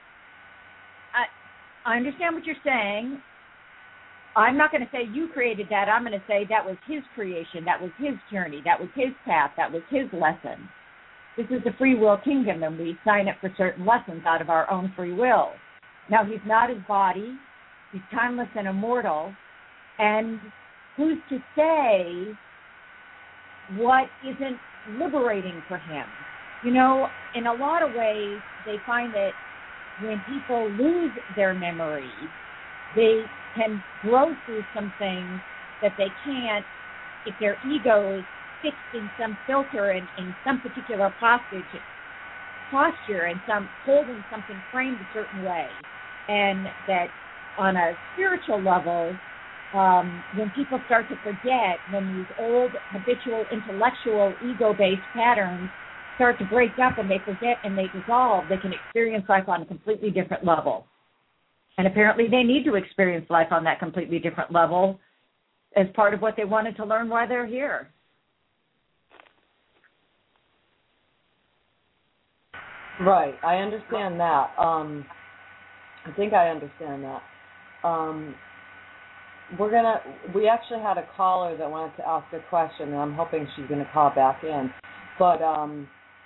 I I understand what you're saying. I'm not going to say you created that. I'm going to say that was his creation. That was his journey. That was his path. That was his lesson. This is the free will kingdom, and we sign up for certain lessons out of our own free will. Now, he's not his body. He's timeless and immortal. And who's to say what isn't liberating for him? You know, in a lot of ways, they find that when people lose their memory, they can grow through some things that they can't if their ego is fixed in some filter and in some particular posture, posture and some holding something framed a certain way. And that on a spiritual level, um, when people start to forget, when these old habitual intellectual ego-based patterns start to break up and they forget and they dissolve, they can experience life on a completely different level. And apparently they need to experience life on that completely different level as part of what they wanted to learn while they're here. Right. I understand that. Um, I think I understand that. Um, we're gonna. We actually had a caller that wanted to ask a question, and I'm hoping she's going to call back in. But um,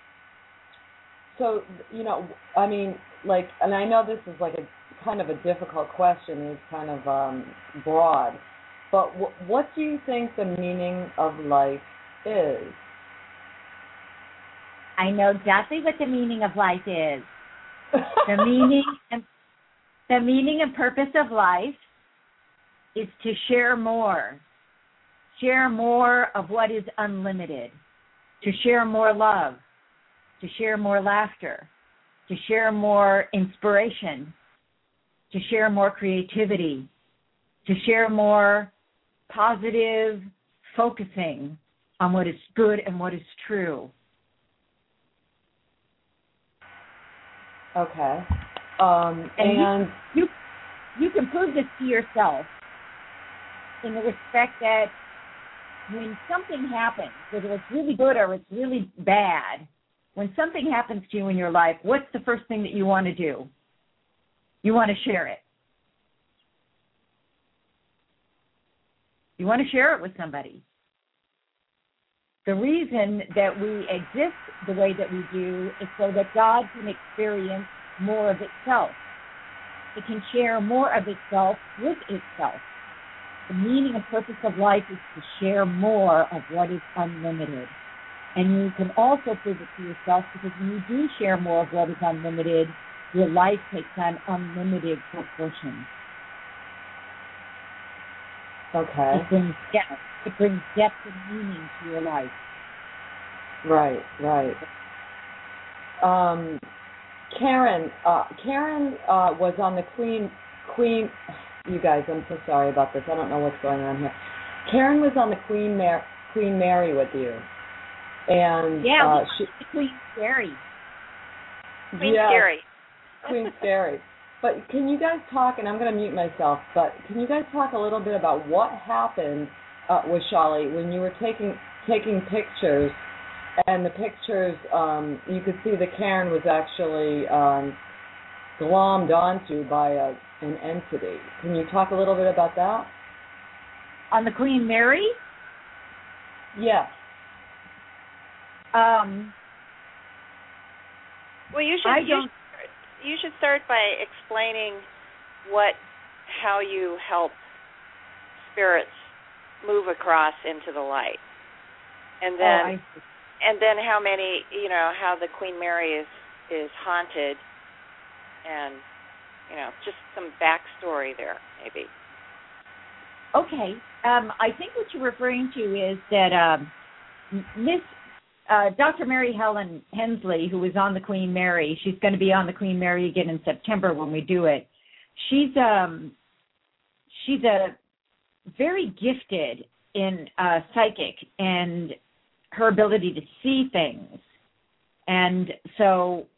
so you know, I mean, like, and I know this is like a kind of a difficult question. It's kind of um, broad. But w- what do you think the meaning of life is? I know exactly what the meaning of life is. The meaning and the meaning and purpose of life is to share more. Share more of what is unlimited. To share more love. To share more laughter. To share more inspiration. To share more creativity. To share more positive focusing on what is good and what is true. Okay. Um, and and you, you you can prove this to yourself in the respect that when something happens, whether it's really good or it's really bad, when something happens to you in your life, what's the first thing that you want to do? You want to share it. You want to share it with somebody. The reason that we exist the way that we do is so that God can experience more of itself. It can share more of itself with itself. The meaning and purpose of life is to share more of what is unlimited. And you can also prove it to yourself because when you do share more of what is unlimited, your life takes on unlimited proportions. okay. It brings depth. It brings depth and meaning to your life. Right, right. Um, Karen, uh, Karen uh, was on the Queen, Queen, you guys, I'm so sorry about this. I don't know what's going on here. Karen was on the Queen, Mar- Queen Mary with you. And Yeah, uh, we she, Queen Mary. Queen yeah, Scary. Queen Scary. But can you guys talk, and I'm going to mute myself, but can you guys talk a little bit about what happened uh, with Shali when you were taking taking pictures, and the pictures, um, you could see that Karen was actually um, glommed onto by a, an entity. Can you talk a little bit about that? On the Queen Mary? Yes. Um, well, you should I you don't. Should, you should start by explaining what, how you help spirits move across into the light, and then, oh, I see. and then how many, you know, how the Queen Mary is is haunted, and you know, just some backstory there, maybe. Okay. Um, I think what you're referring to is that um, Miss uh, Doctor Mary Helen Hensley, who was on the Queen Mary, she's going to be on the Queen Mary again in September when we do it. She's um, she's a very gifted in uh, psychic and her ability to see things, and so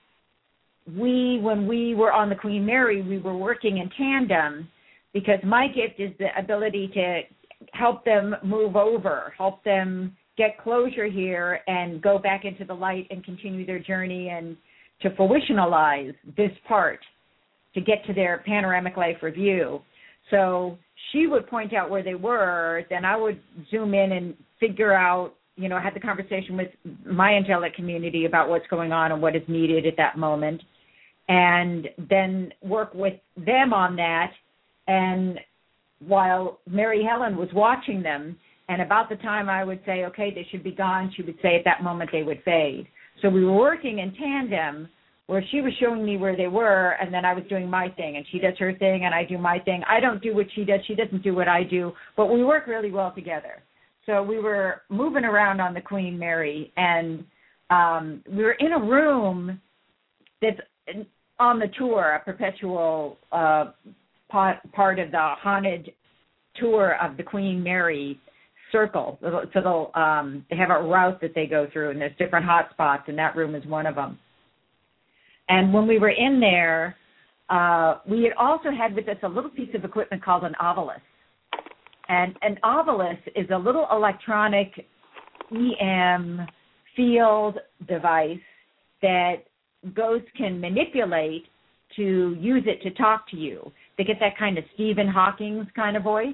we, when we were on the Queen Mary, we were working in tandem because my gift is the ability to help them move over, help them get closure here and go back into the light and continue their journey and to fruitionalize this part to get to their panoramic life review. So she would point out where they were, then I would zoom in and figure out, you know, have the conversation with my angelic community about what's going on and what is needed at that moment, and then work with them on that. And while Mary Helen was watching them, and about the time I would say, okay, they should be gone, she would say at that moment they would fade. So we were working in tandem where she was showing me where they were, and then I was doing my thing, and she does her thing, and I do my thing. I don't do what she does. She doesn't do what I do, but we work really well together. So we were moving around on the Queen Mary, and um, we were in a room that's on the tour, a perpetual uh, part, part of the haunted tour of the Queen Mary circle. So they'll, um, they have a route that they go through, and there's different hot spots, and that room is one of them. And when we were in there, uh, we had also had with us a little piece of equipment called an Ovilus. And an Ovilus is a little electronic E M field device that ghosts can manipulate to use it to talk to you. They get that kind of Stephen Hawking's kind of voice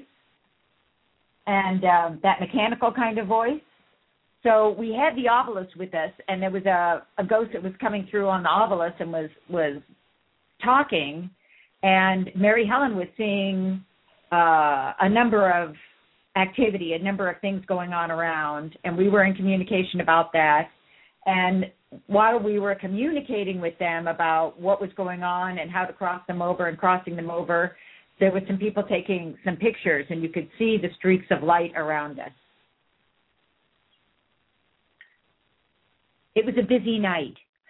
and um, that mechanical kind of voice. So we had the Ovilus with us, and there was a, a ghost that was coming through on the Ovilus and was, was talking, and Mary Helen was seeing uh, a number of activity, a number of things going on around, and we were in communication about that. And while we were communicating with them about what was going on and how to cross them over and crossing them over, there were some people taking some pictures, and you could see the streaks of light around us. It was a busy night.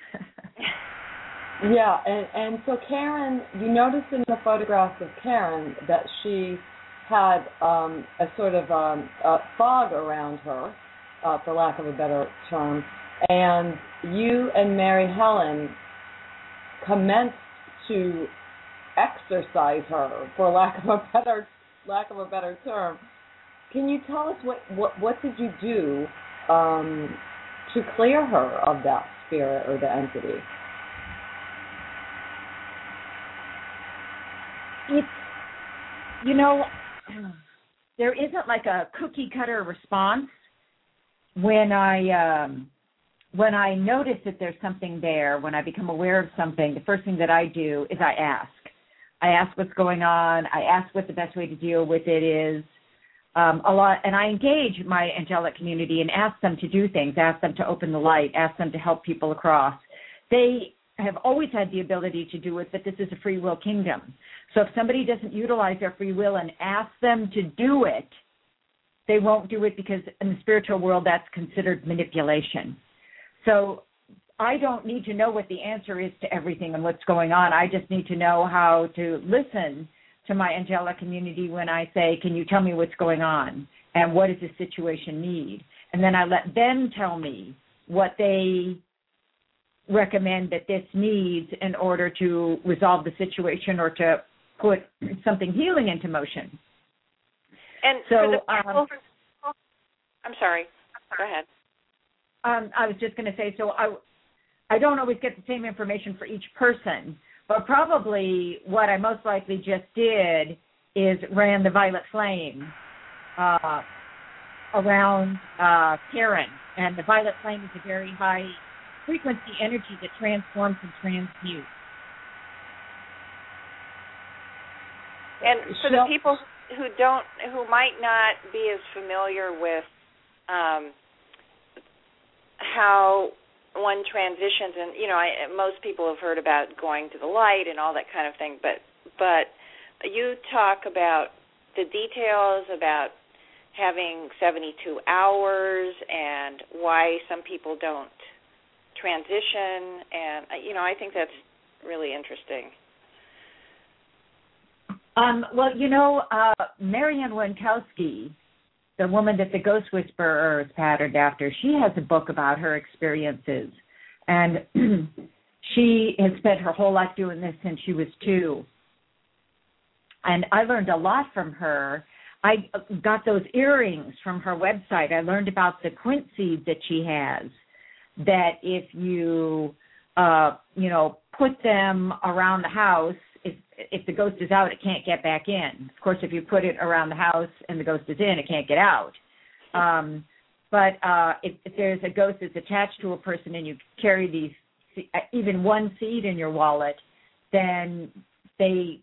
Yeah, and, and so Karen, you noticed in the photographs of Karen that she had um, a sort of um, a fog around her, uh, for lack of a better term, and you and Mary Helen commenced to exorcise her, for lack of a better lack of a better term. Can you tell us what what, what did you do um, to clear her of that spirit or the entity? It's, you know, there isn't like a cookie cutter response. When I um, when I notice that there's something there, when I become aware of something, the first thing that I do is I ask. I ask what's going on. I ask what the best way to deal with it is. Um, a lot, and I engage my angelic community and ask them to do things, ask them to open the light, ask them to help people across. They have always had the ability to do it, but this is a free will kingdom. So if somebody doesn't utilize their free will and ask them to do it, they won't do it because in the spiritual world that's considered manipulation. So I don't need to know what the answer is to everything and what's going on. I just need to know how to listen to my angelic community when I say, can you tell me what's going on and what does this situation need? And then I let them tell me what they recommend that this needs in order to resolve the situation or to put something healing into motion. And so, for the people, um, I'm sorry. Go ahead. Um, I was just going to say, so I, I don't always get the same information for each person, but probably what I most likely just did is ran the violet flame uh, around uh, Karen. And the violet flame is a very high frequency energy that transforms and transmutes. And for the people who don't, who might not be as familiar with um, how one transitions, and you know, I, most people have heard about going to the light and all that kind of thing, but but you talk about the details about having seventy-two hours and why some people don't transition, and you know, I think that's really interesting. Um, well, you know, uh, Marianne Winkowski, the woman that the Ghost Whisperer is patterned after, she has a book about her experiences. And she has spent her whole life doing this since she was two. And I learned a lot from her. I got those earrings from her website. I learned about the quince seed that she has, that if you, uh, you know, put them around the house, If, if the ghost is out, it can't get back in. Of course, if you put it around the house and the ghost is in, it can't get out. Um, but uh, if, if there's a ghost that's attached to a person and you carry these, even one seed in your wallet, then they,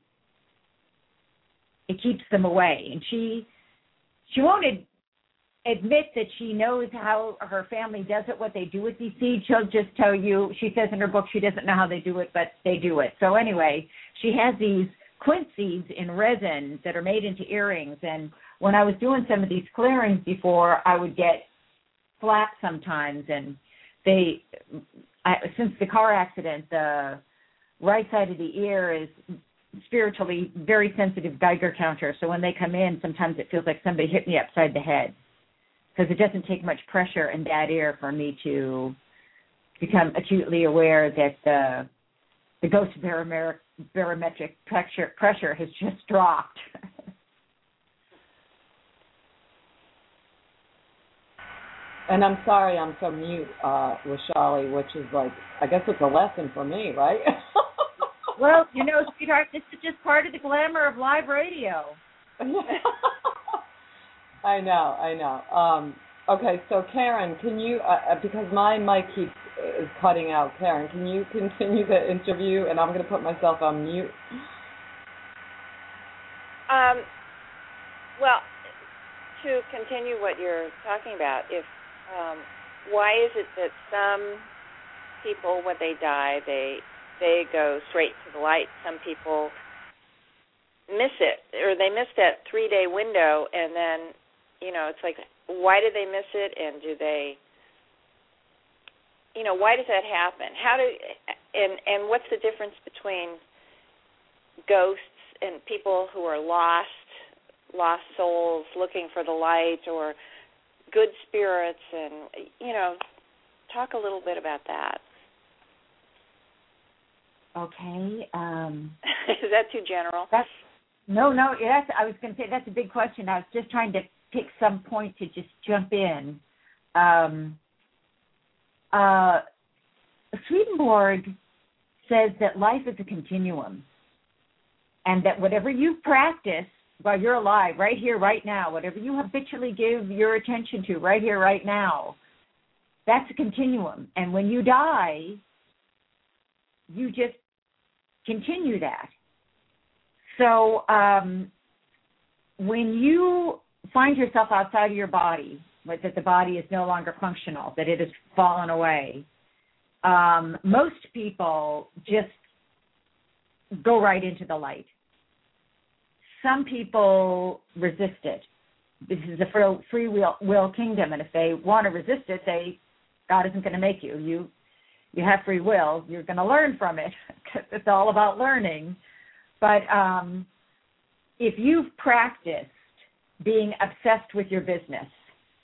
it keeps them away. And she, she won't ad, admit that she knows how her family does it, what they do with these seeds. She'll just tell you, she says in her book she doesn't know how they do it, but they do it. So anyway, she has these quince seeds in resin that are made into earrings. And when I was doing some of these clearings before, I would get flack sometimes. And they, I, since the car accident, the right side of the ear is spiritually very sensitive Geiger counter. So when they come in, sometimes it feels like somebody hit me upside the head, because it doesn't take much pressure in that ear for me to become acutely aware that the the ghost barometric, barometric pressure, pressure has just dropped. And I'm sorry I'm so mute, uh, Wishali, which is like, I guess it's a lesson for me, right? Well, you know, sweetheart, this is just part of the glamour of live radio. I know, I know. Um, okay, so Karen, can you, uh, because my mic keeps is cutting out, Karen, can you continue the interview? And I'm going to put myself on mute. Um, well, to continue what you're talking about, if um, why is it that some people, when they die, they they go straight to the light? Some people miss it, or they miss that three-day window, and then, you know, it's like, why did they miss it, and do they, you know, why does that happen? How do, and and what's the difference between ghosts and people who are lost, lost souls looking for the light, or good spirits, and, you know, talk a little bit about that. Okay. Um, Is that too general? That's, no, no, that's, I was going to say that's a big question. I was just trying to pick some point to just jump in. Um, uh, Swedenborg says that life is a continuum, and that whatever you practice while you're alive, right here, right now, whatever you habitually give your attention to right here, right now, that's a continuum. And when you die, you just continue that. So um, when you find yourself outside of your body, that the body is no longer functional, that it has fallen away, um, most people just go right into the light. Some people resist it. This is a free will, will kingdom, and if they want to resist it, they God isn't going to make you. You you have free will. You're going to learn from it. It's all about learning. But um, if you've practiced being obsessed with your business,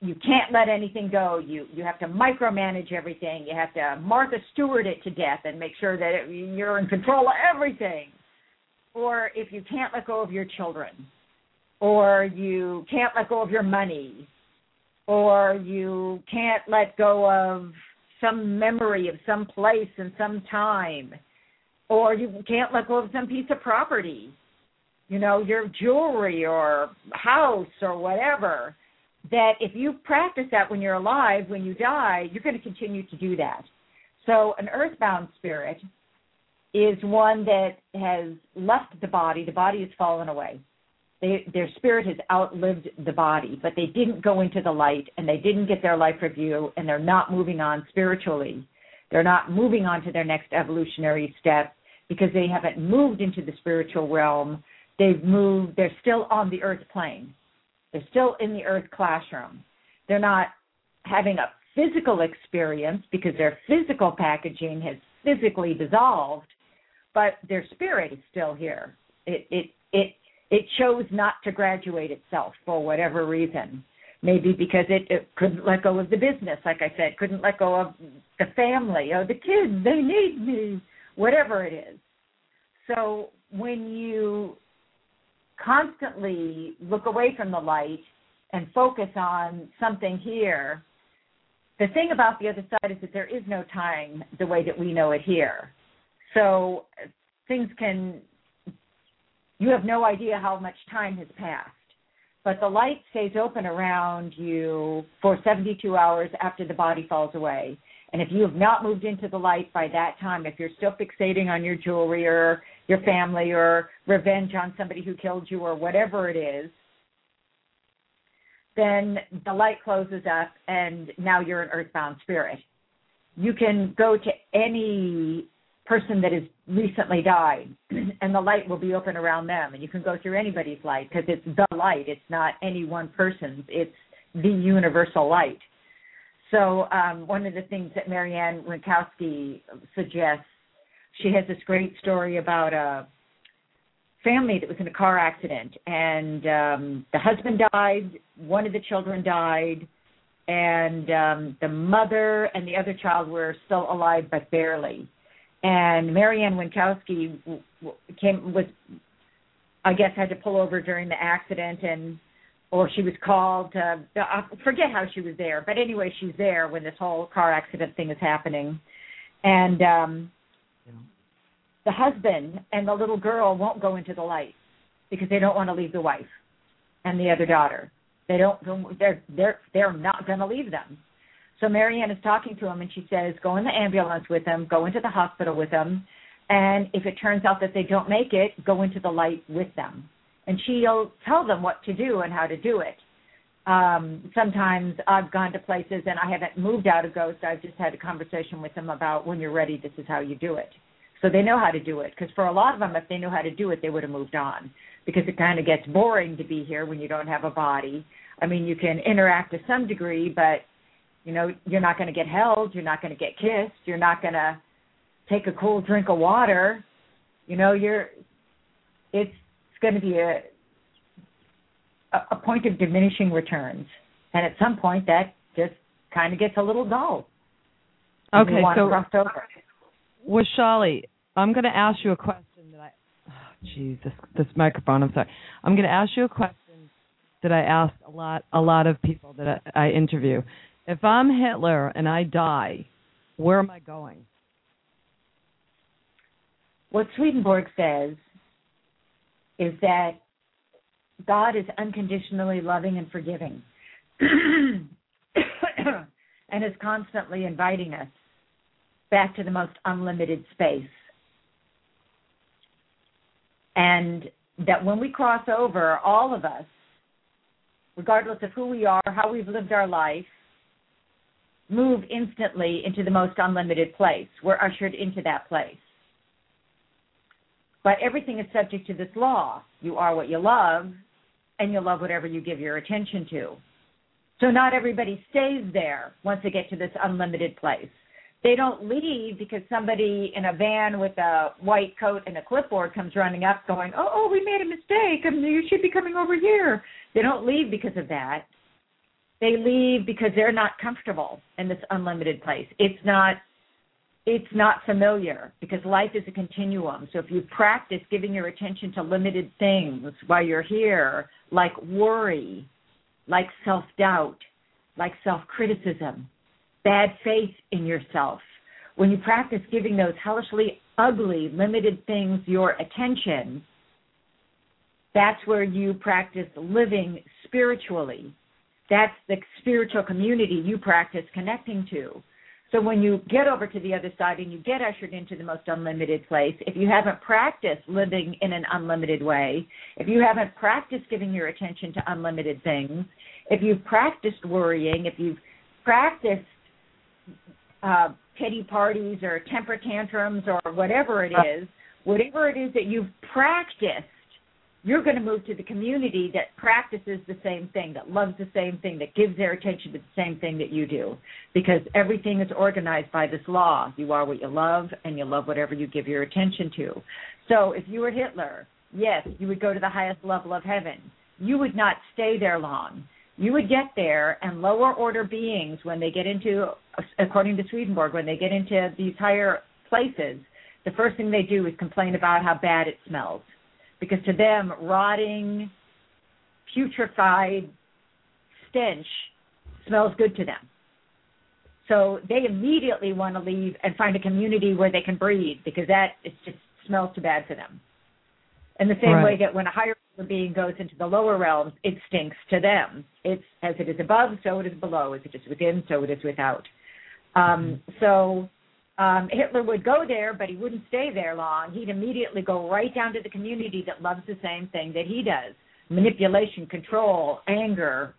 you can't let anything go. You you have to micromanage everything. You have to Martha Stewart it to death and make sure that it, you're in control of everything. Or if you can't let go of your children, or you can't let go of your money, or you can't let go of some memory of some place and some time, or you can't let go of some piece of property, you know, your jewelry or house or whatever, that if you practice that when you're alive, when you die, you're going to continue to do that. So an earthbound spirit is one that has left the body. The body has fallen away. They, their spirit has outlived the body, but they didn't go into the light, and they didn't get their life review, and they're not moving on spiritually. They're not moving on to their next evolutionary step because they haven't moved into the spiritual realm. They've moved, they're still on the earth plane. They're still in the earth classroom. They're not having a physical experience because their physical packaging has physically dissolved, but their spirit is still here. It it it it chose not to graduate itself for whatever reason. Maybe because it, it couldn't let go of the business, like I said, couldn't let go of the family, or the kids, they need me, whatever it is. So when you constantly look away from the light and focus on something here, the thing about the other side is that there is no time the way that we know it here. So things can, you have no idea how much time has passed. But the light stays open around you for seventy-two hours after the body falls away. And if you have not moved into the light by that time, if you're still fixating on your jewelry or your family or revenge on somebody who killed you or whatever it is, then the light closes up and now you're an earthbound spirit. You can go to any person that has recently died and the light will be open around them, and you can go through anybody's light because it's the light. It's not any one person's. It's the universal light. So um, one of the things that Marianne Winkowski suggests, she has this great story about a family that was in a car accident, and um, the husband died, one of the children died, and um, the mother and the other child were still alive but barely. And Marianne Winkowski came was, I guess, had to pull over during the accident, and or she was called to, I forget how she was there, but anyway, she's there when this whole car accident thing is happening. And um, yeah. the husband and the little girl won't go into the light because they don't want to leave the wife and the other daughter. They don't. They're they're they're not going to leave them. So Marianne is talking to him, and she says, go in the ambulance with them, go into the hospital with them, and if it turns out that they don't make it, go into the light with them. And she'll tell them what to do and how to do it. Um, sometimes I've gone to places, and I haven't moved out of Ghost. I've just had a conversation with them about when you're ready, this is how you do it. So they know how to do it, because for a lot of them, if they knew how to do it, they would have moved on, because it kind of gets boring to be here when you don't have a body. I mean, you can interact to some degree, but you know, you're not going to get held. You're not going to get kissed. You're not going to take a cool drink of water. You know, you're. It's, it's going to be a, a point of diminishing returns, and at some point that just kind of gets a little dull. Okay, you want so to cross over. Washali, I'm going to ask you a question that I. Oh, geez, this this microphone. I'm sorry. I'm going to ask you a question that I ask a lot a lot of people that I, I interview. If I'm Hitler and I die, where am I going? What Swedenborg says is that God is unconditionally loving and forgiving and is constantly inviting us back to the most unlimited space. And that when we cross over, all of us, regardless of who we are, how we've lived our life, move instantly into the most unlimited place. We're ushered into that place. But everything is subject to this law. You are what you love, and you love whatever you give your attention to. So not everybody stays there once they get to this unlimited place. They don't leave because somebody in a van with a white coat and a clipboard comes running up going, oh, oh, we made a mistake. I mean, you should be coming over here. They don't leave because of that. They leave because they're not comfortable in this unlimited place. It's not it's not familiar because life is a continuum. So if you practice giving your attention to limited things while you're here, like worry, like self-doubt, like self-criticism, bad faith in yourself, when you practice giving those hellishly ugly, limited things your attention, that's where you practice living spiritually. That's the spiritual community you practice connecting to. So when you get over to the other side and you get ushered into the most unlimited place, if you haven't practiced living in an unlimited way, if you haven't practiced giving your attention to unlimited things, if you've practiced worrying, if you've practiced uh, pity parties or temper tantrums or whatever it is, whatever it is that you've practiced, you're going to move to the community that practices the same thing, that loves the same thing, that gives their attention to the same thing that you do, because everything is organized by this law. You are what you love, and you love whatever you give your attention to. So if you were Hitler, yes, you would go to the highest level of heaven. You would not stay there long. You would get there, and lower order beings, when they get into, according to Swedenborg, when they get into these higher places, the first thing they do is complain about how bad it smells. Because to them, rotting, putrefied stench smells good to them. So they immediately want to leave and find a community where they can breathe, because that it just smells too bad for them. In the same Right. way that when a higher being goes into the lower realms, it stinks to them. It's as it is above, so it is below. As it is within, so it is without. Um, so... Um, Hitler would go there, but he wouldn't stay there long. He'd immediately go right down to the community that loves the same thing that he does. Manipulation, control, anger,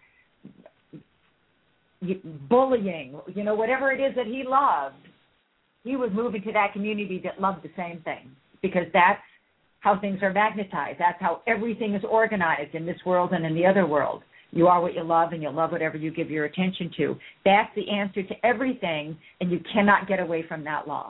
bullying, you know, whatever it is that he loved, he would move into that community that loved the same thing, because that's how things are magnetized. That's how everything is organized in this world and in the other world. You are what you love, and you love whatever you give your attention to. That's the answer to everything, and you cannot get away from that law.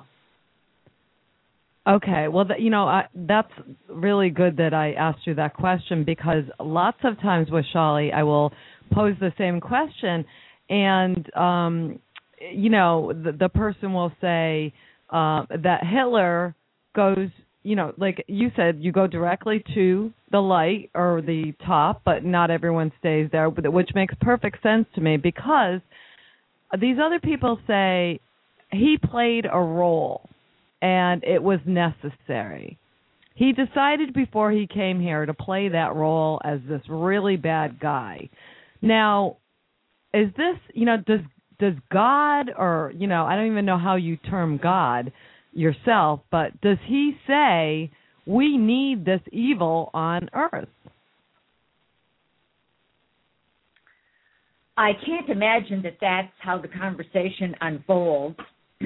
Okay, well, th- you know, I, that's really good that I asked you that question, because lots of times with Shali, I will pose the same question, and, um, you know, the, the person will say uh, that Hitler goes, you know, like you said, you go directly to the light or the top, but not everyone stays there, which makes perfect sense to me, because these other people say he played a role and it was necessary. He decided before he came here to play that role as this really bad guy. Now, is this, you know, does does God, or, you know, I don't even know how you term God yourself, but does he say we need this evil on earth? I can't imagine that that's how the conversation unfolds,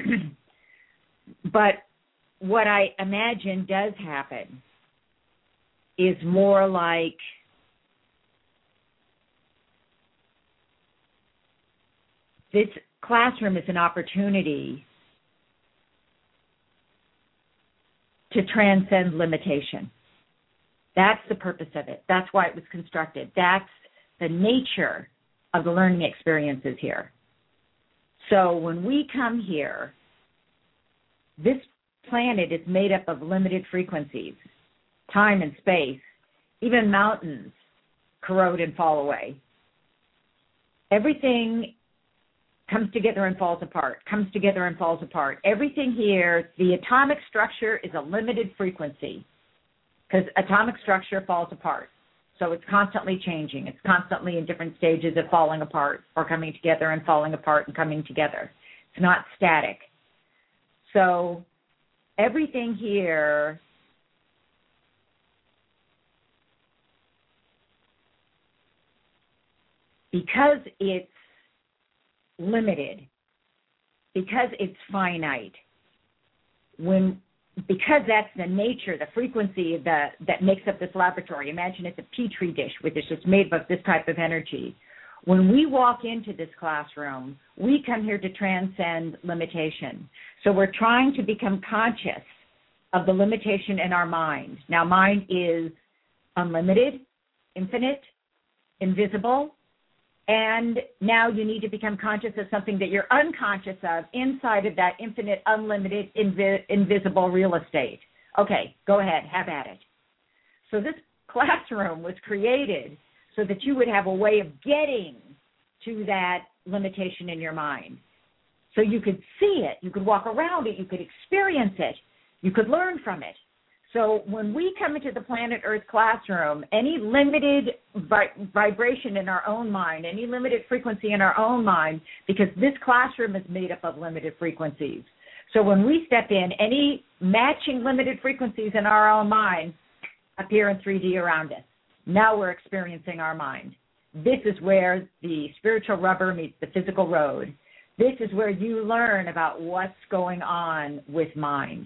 but what I imagine does happen is more like this classroom is an opportunity to transcend limitation. That's the purpose of it. That's why it was constructed. That's the nature of the learning experiences here. So when we come here, this planet is made up of limited frequencies, time and space. Even mountains corrode and fall away. Everything comes together and falls apart, comes together and falls apart. Everything here, the atomic structure is a limited frequency, because atomic structure falls apart. So it's constantly changing. It's constantly in different stages of falling apart or coming together and falling apart and coming together. It's not static. So everything here because it's limited, because it's finite, when because that's the nature, the frequency that, that makes up this laboratory. Imagine it's a petri dish with this, it's made up of this type of energy. When we walk into this classroom, we come here to transcend limitation. So we're trying to become conscious of the limitation in our mind. Now, mind is unlimited, infinite, invisible, And now you need to become conscious of something that you're unconscious of inside of that infinite, unlimited, invi- invisible real estate. Okay, go ahead, have at it. So this classroom was created so that you would have a way of getting to that limitation in your mind. So you could see it, you could walk around it, you could experience it, you could learn from it. So when we come into the Planet Earth classroom, any limited vi- vibration in our own mind, any limited frequency in our own mind, because this classroom is made up of limited frequencies. So when we step in, any matching limited frequencies in our own mind appear in three D around us. Now we're experiencing our mind. This is where the spiritual rubber meets the physical road. This is where you learn about what's going on with mind.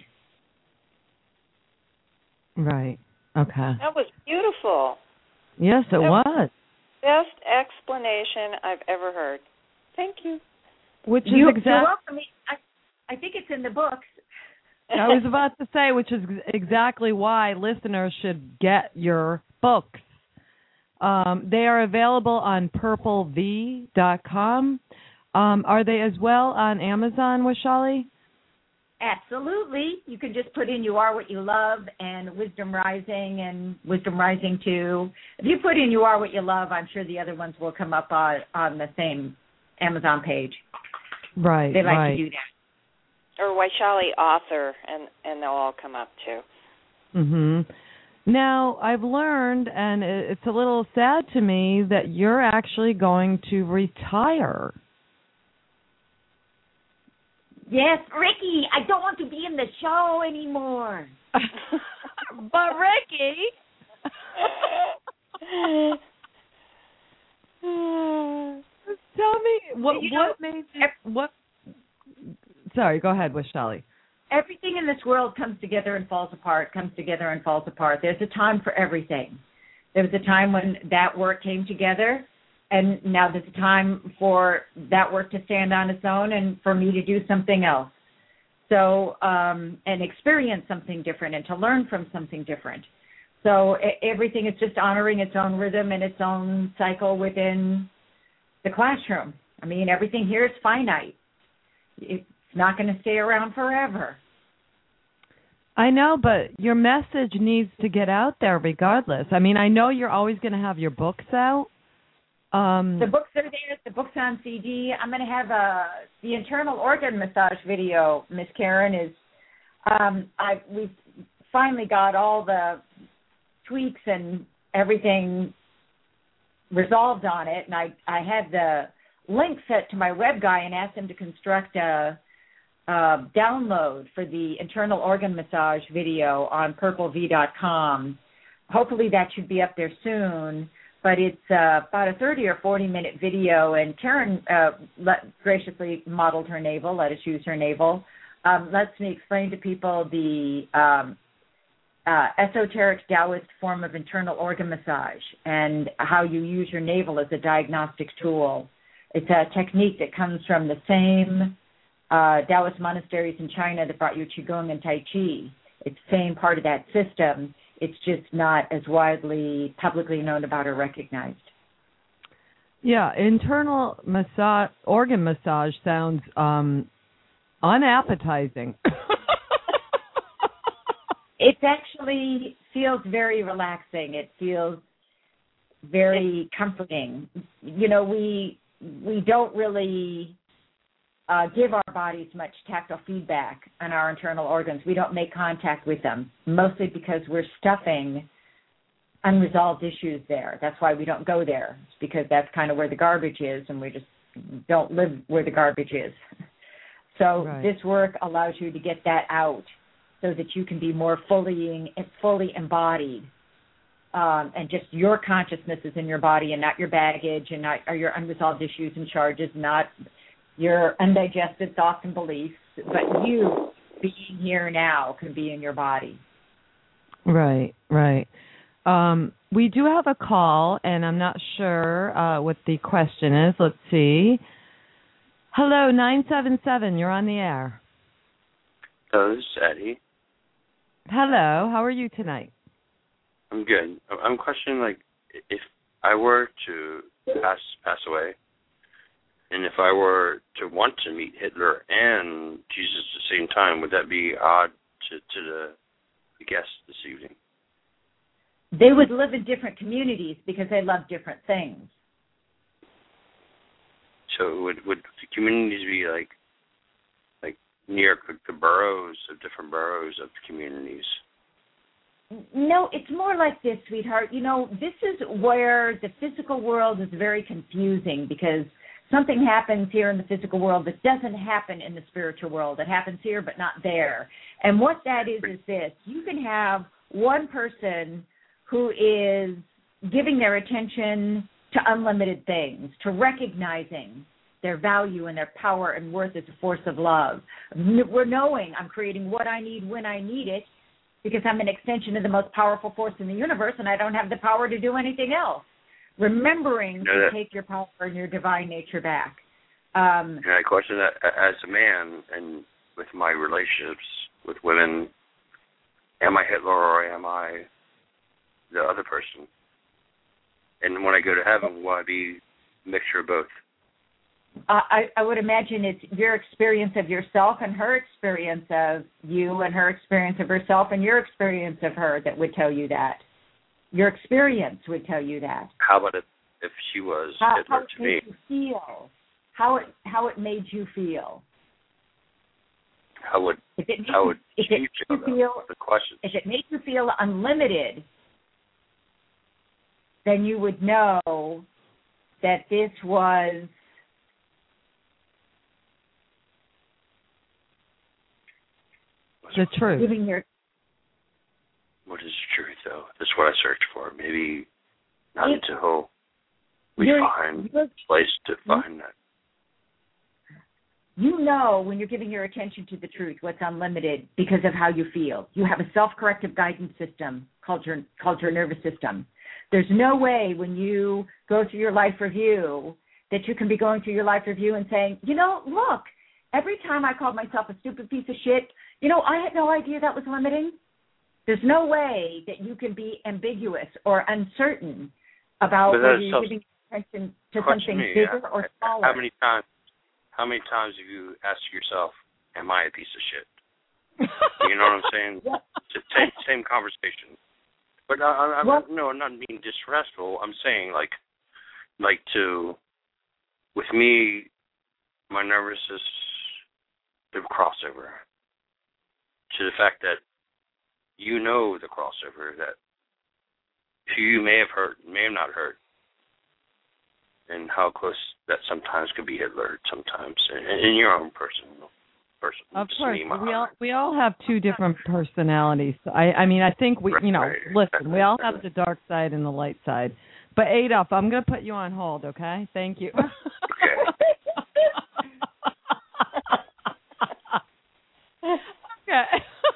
Right. Okay. That was beautiful. Yes, it that was. Best explanation I've ever heard. Thank you. Which is you, exactly. You're welcome. I, I think it's in the books. I was about to say, which is exactly why listeners should get your books. Um, they are available on purple v dot com. Um, are they as well on Amazon, Wishali? Absolutely. You can just put in You Are What You Love and Wisdom Rising and Wisdom Rising two. If you put in You Are What You Love, I'm sure the other ones will come up on, on the same Amazon page. Right, They like right. to do that. Or Waishali author, and, and they'll all come up too. Mm-hmm. Now, I've learned, and it's a little sad to me, that you're actually going to retire. Yes, Ricky, I don't want to be in the show anymore. But Ricky, tell me what you what know, made you, what? Sorry, go ahead, Wishali. Everything in this world comes together and falls apart, comes together and falls apart. There's a time for everything. There was a time when that work came together, and now there's a time for that work to stand on its own and for me to do something else. So, um, and experience something different and to learn from something different. So everything is just honoring its own rhythm and its own cycle within the classroom. I mean, everything here is finite. It's not going to stay around forever. I know, but your message needs to get out there regardless. I mean, I know you're always going to have your books out. Um, the books are there. The books on C D. I'm going to have a the internal organ massage video. Miss Karen is. Um, I we've finally got all the tweaks and everything resolved on it, and I I had the link set to my web guy and asked him to construct a, a download for the internal organ massage video on purple v dot com. Hopefully that should be up there soon. But it's uh, about a thirty or forty minute video, and Karen uh, let, graciously modeled her navel, let us use her navel, um, lets me explain to people the um, uh, esoteric Taoist form of internal organ massage and how you use your navel as a diagnostic tool. It's a technique that comes from the same uh, Taoist monasteries in China that brought you Qigong and Tai Chi. It's the same part of that system. It's just not as widely publicly known about or recognized. Yeah, internal massage, organ massage sounds um, unappetizing. It actually feels very relaxing. It feels very comforting. You know, we we don't really uh, give our bodies much tactile feedback on our internal organs. We don't make contact with them, mostly because we're stuffing unresolved issues there. That's why we don't go there. It's because that's kind of where the garbage is, and we just don't live where the garbage is. So right. This work allows you to get that out so that you can be more fully, fully embodied. Um, and just your consciousness is in your body and not your baggage and not or your unresolved issues and charges, not your undigested thoughts and beliefs, but you being here now can be in your body. Right, right. Um, we do have a call, and I'm not sure uh, what the question is. Let's see. Hello, nine seven seven, you're on the air. Hello, this is Eddie. Hello, how are you tonight? I'm good. I'm questioning, like, if I were to pass pass away. And if I were to want to meet Hitler and Jesus at the same time, would that be odd to, to the, the guests this evening? They would live in different communities because they love different things. So would would the communities be like like near the boroughs of different boroughs of communities? No, it's more like this, sweetheart. You know, this is where the physical world is very confusing because something happens here in the physical world that doesn't happen in the spiritual world. It happens here but not there. And what that is is this. You can have one person who is giving their attention to unlimited things, to recognizing their value and their power and worth as a force of love. We're knowing I'm creating what I need when I need it because I'm an extension of the most powerful force in the universe and I don't have the power to do anything else. Remembering you know to that, take your power and your divine nature back. Um, and I question that as a man and with my relationships with women, am I Hitler or am I the other person? And when I go to heaven, will I be a mixture of both? I, I would imagine it's your experience of yourself and her experience of you and her experience of herself and your experience of her that would tell you that. Your experience would tell you that. How about if, if she was how, Hitler how it to me? made you feel. How it how it made you feel. How would if it made how would if she it feel? You feel the question. If it made you feel unlimited, then you would know that this was the truth. Giving your What is the truth, though? That's what I search for. Maybe not it, until we you're, find you're, a place to find that. You know when you're giving your attention to the truth, what's unlimited because of how you feel. You have a self-corrective guidance system called your, called your nervous system. There's no way when you go through your life review that you can be going through your life review and saying, you know, look, every time I called myself a stupid piece of shit, you know, I had no idea that was limiting. There's no way that you can be ambiguous or uncertain about whether you're giving attention to something me, bigger yeah. or smaller. How many times? How many times have you asked yourself, "Am I a piece of shit?" You know what I'm saying? Yeah. Same, same conversation. But I, I, I'm well, no, I'm not being disrespectful. I'm saying like, like to, with me, my nervousness, the crossover, to the fact that you know the crossover that who you may have hurt, may have not hurt, and how close that sometimes could be Hitler sometimes in, in your own personal person. Of course, me, we all we all have two different personalities. I I mean, I think we, you know, right, listen, we all have the dark side and the light side. But Adolf, I'm going to put you on hold, okay? Thank you. Okay. Okay.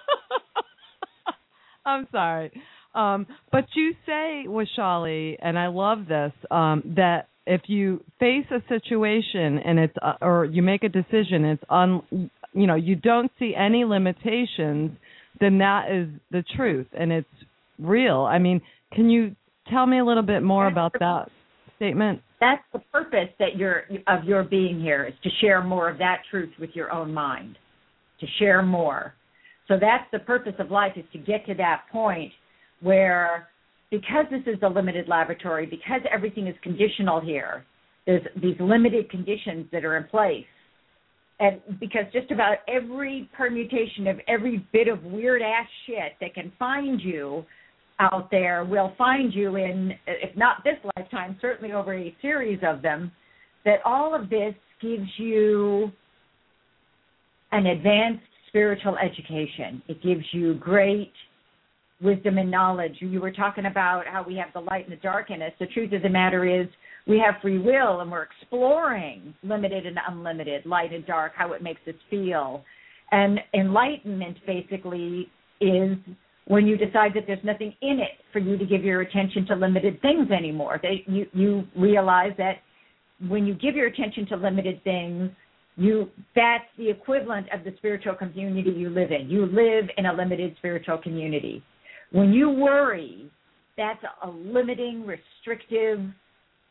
I'm sorry. Um, but you say, Washali, and I love this, um, that if you face a situation and it's, uh, or you make a decision, it's un, you know, you don't see any limitations, then that is the truth and it's real. I mean, can you tell me a little bit more about that statement? That's the purpose that you're, of your being here, is to share more of that truth with your own mind, to share more. So that's the purpose of life, is to get to that point where, because this is a limited laboratory, because everything is conditional here, there's these limited conditions that are in place. And because just about every permutation of every bit of weird-ass shit that can find you out there will find you in, if not this lifetime, certainly over a series of them, that all of this gives you an advanced spiritual education. It gives you great wisdom and knowledge. You were talking about how we have the light and the dark in us. The truth of the matter is we have free will, and we're exploring limited and unlimited, light and dark, how it makes us feel. And enlightenment basically is when you decide that there's nothing in it for you to give your attention to limited things anymore. They, you, you realize that when you give your attention to limited things, you that's the equivalent of the spiritual community you live in. You live in a limited spiritual community. When you worry, that's a limiting, restrictive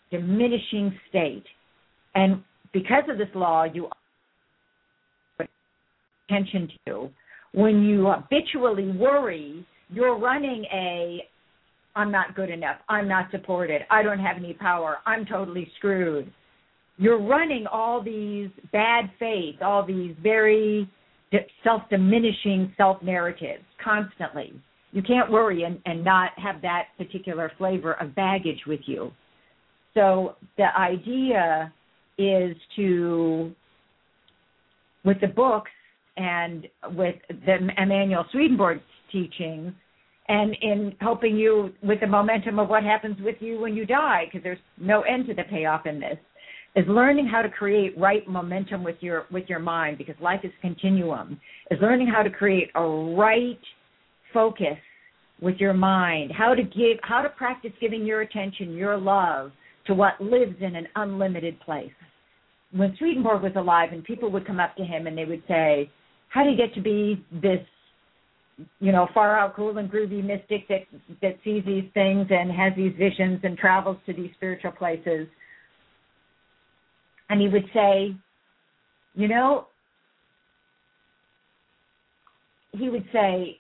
self-diminishing state. And because of this law, you pay attention to. When you habitually worry, you're running a, I'm not good enough, I'm not supported, I don't have any power, I'm totally screwed. You're running all these bad faith, all these very self-diminishing self-narratives constantly. You can't worry and, and not have that particular flavor of baggage with you. So the idea is to, with the books and with the Emanuel Swedenborg's teachings, and in helping you with the momentum of what happens with you when you die, because there's no end to the payoff in this, is learning how to create right momentum with your with your mind, because life is continuum, is learning how to create a right focus with your mind, how to give, how to practice giving your attention, your love to what lives in an unlimited place. When Swedenborg was alive and people would come up to him and they would say, how do you get to be this, you know, far out, cool and groovy mystic that, that sees these things and has these visions and travels to these spiritual places? And he would say, you know, he would say,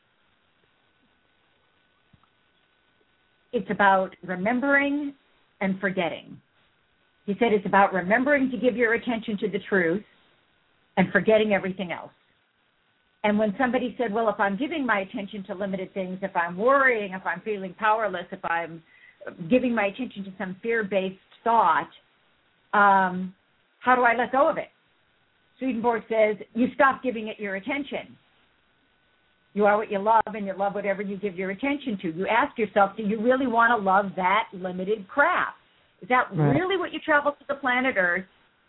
it's about remembering and forgetting. He said it's about remembering to give your attention to the truth and forgetting everything else. And when somebody said, well, if I'm giving my attention to limited things, if I'm worrying, if I'm feeling powerless, if I'm giving my attention to some fear-based thought, um, how do I let go of it? Swedenborg says, you stop giving it your attention. You are what you love, and you love whatever you give your attention to. You ask yourself, do you really want to love that limited crap? Is that right. Really what you travel to the planet Earth?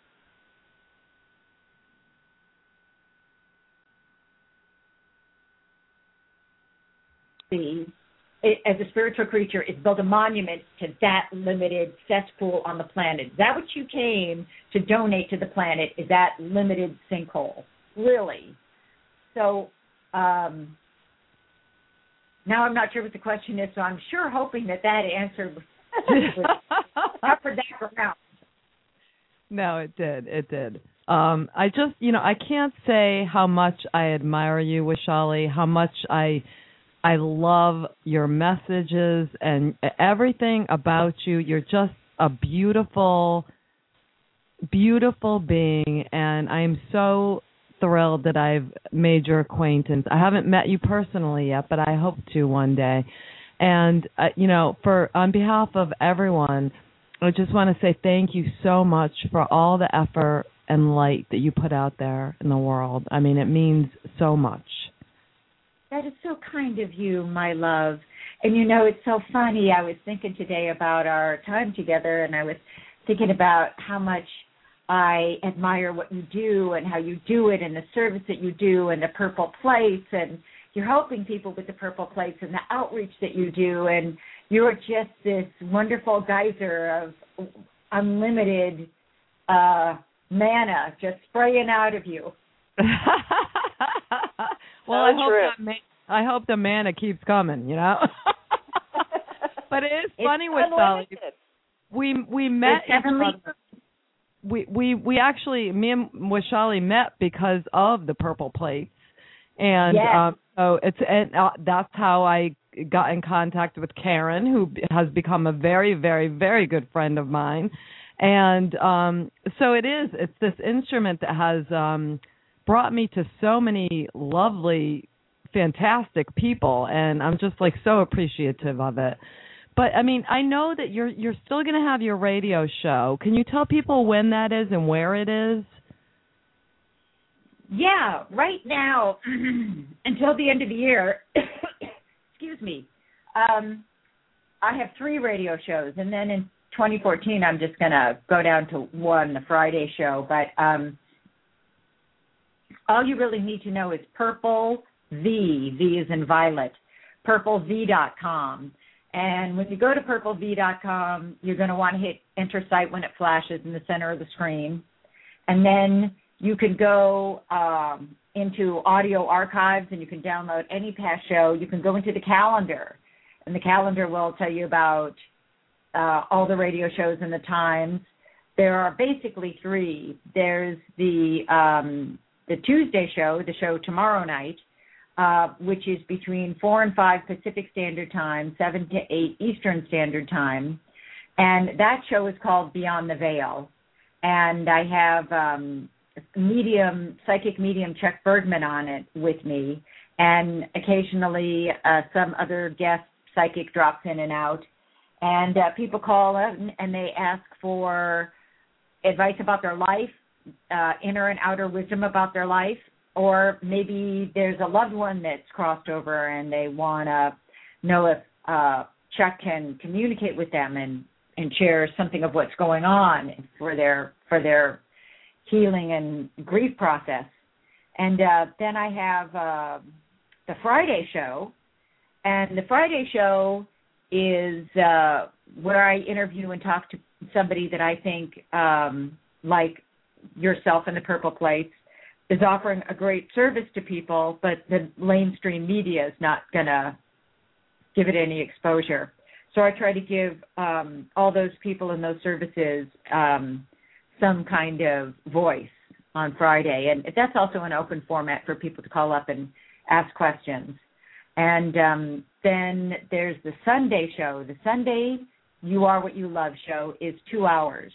See, as a spiritual creature, is build a monument to that limited cesspool on the planet. Is that what you came to donate to the planet, is that limited sinkhole? Really? So um, now I'm not sure what the question is, so I'm sure hoping that that answer was covered that ground. No, it did. It did. Um, I just, you know, I can't say how much I admire you, Wishali, how much I... I love your messages and everything about you. You're just a beautiful, beautiful being, and I am so thrilled that I've made your acquaintance. I haven't met you personally yet, but I hope to one day. And, uh, you know, for on behalf of everyone, I just want to say thank you so much for all the effort and light that you put out there in the world. I mean, it means so much. That is so kind of you, my love. And, you know, it's so funny. I was thinking today about our time together, and I was thinking about how much I admire what you do and how you do it and the service that you do and the purple plates, and you're helping people with the purple plates and the outreach that you do, and you're just this wonderful geyser of unlimited uh, mana just spraying out of you. Well, I hope, that man, I hope the mana keeps coming, you know. But it is funny it's with Sally. We we met. We we we actually me and Wishali met because of the purple plates, and yes. um, so it's and uh, that's how I got in contact with Karen, who has become a very very very good friend of mine, and um, so it is. It's this instrument that has. Um, brought me to so many lovely, fantastic people, and I'm just like so appreciative of it. But I mean, I know that you're you're still going to have your radio show. Can you tell people when that is and where it is? Yeah, right now until the end of the year. Excuse me. Um, I have three radio shows, and then in twenty fourteen, I'm just going to go down to one, the Friday show. But um, all you really need to know is Purple V, V is in Violet, purple v dot com. And when you go to purple v dot com, you're going to want to hit enter site when it flashes in the center of the screen. And then you can go um, into audio archives and you can download any past show. You can go into the calendar, and the calendar will tell you about uh, all the radio shows in the Times. There are basically three. There's the um, the Tuesday show, the show tomorrow night, uh, which is between four and five Pacific Standard Time, seven to eight Eastern Standard Time. And that show is called Beyond the Veil. And I have um, medium, psychic medium Chuck Bergman on it with me. And occasionally uh, some other guest psychic drops in and out. And uh, people call in and they ask for advice about their life, uh, inner and outer wisdom about their life, or maybe there's a loved one that's crossed over and they want to know if uh, Chuck can communicate with them and, and share something of what's going on for their for their healing and grief process. And uh, then I have uh, the Friday show, and the Friday show is uh, where I interview and talk to somebody that I think, um, like yourself in the Purple Plates, is offering a great service to people, but the mainstream media is not going to give it any exposure. So I try to give um, all those people in those services um, some kind of voice on Friday. And that's also an open format for people to call up and ask questions. And um, then there's the Sunday show. The Sunday You Are What You Love show is two hours.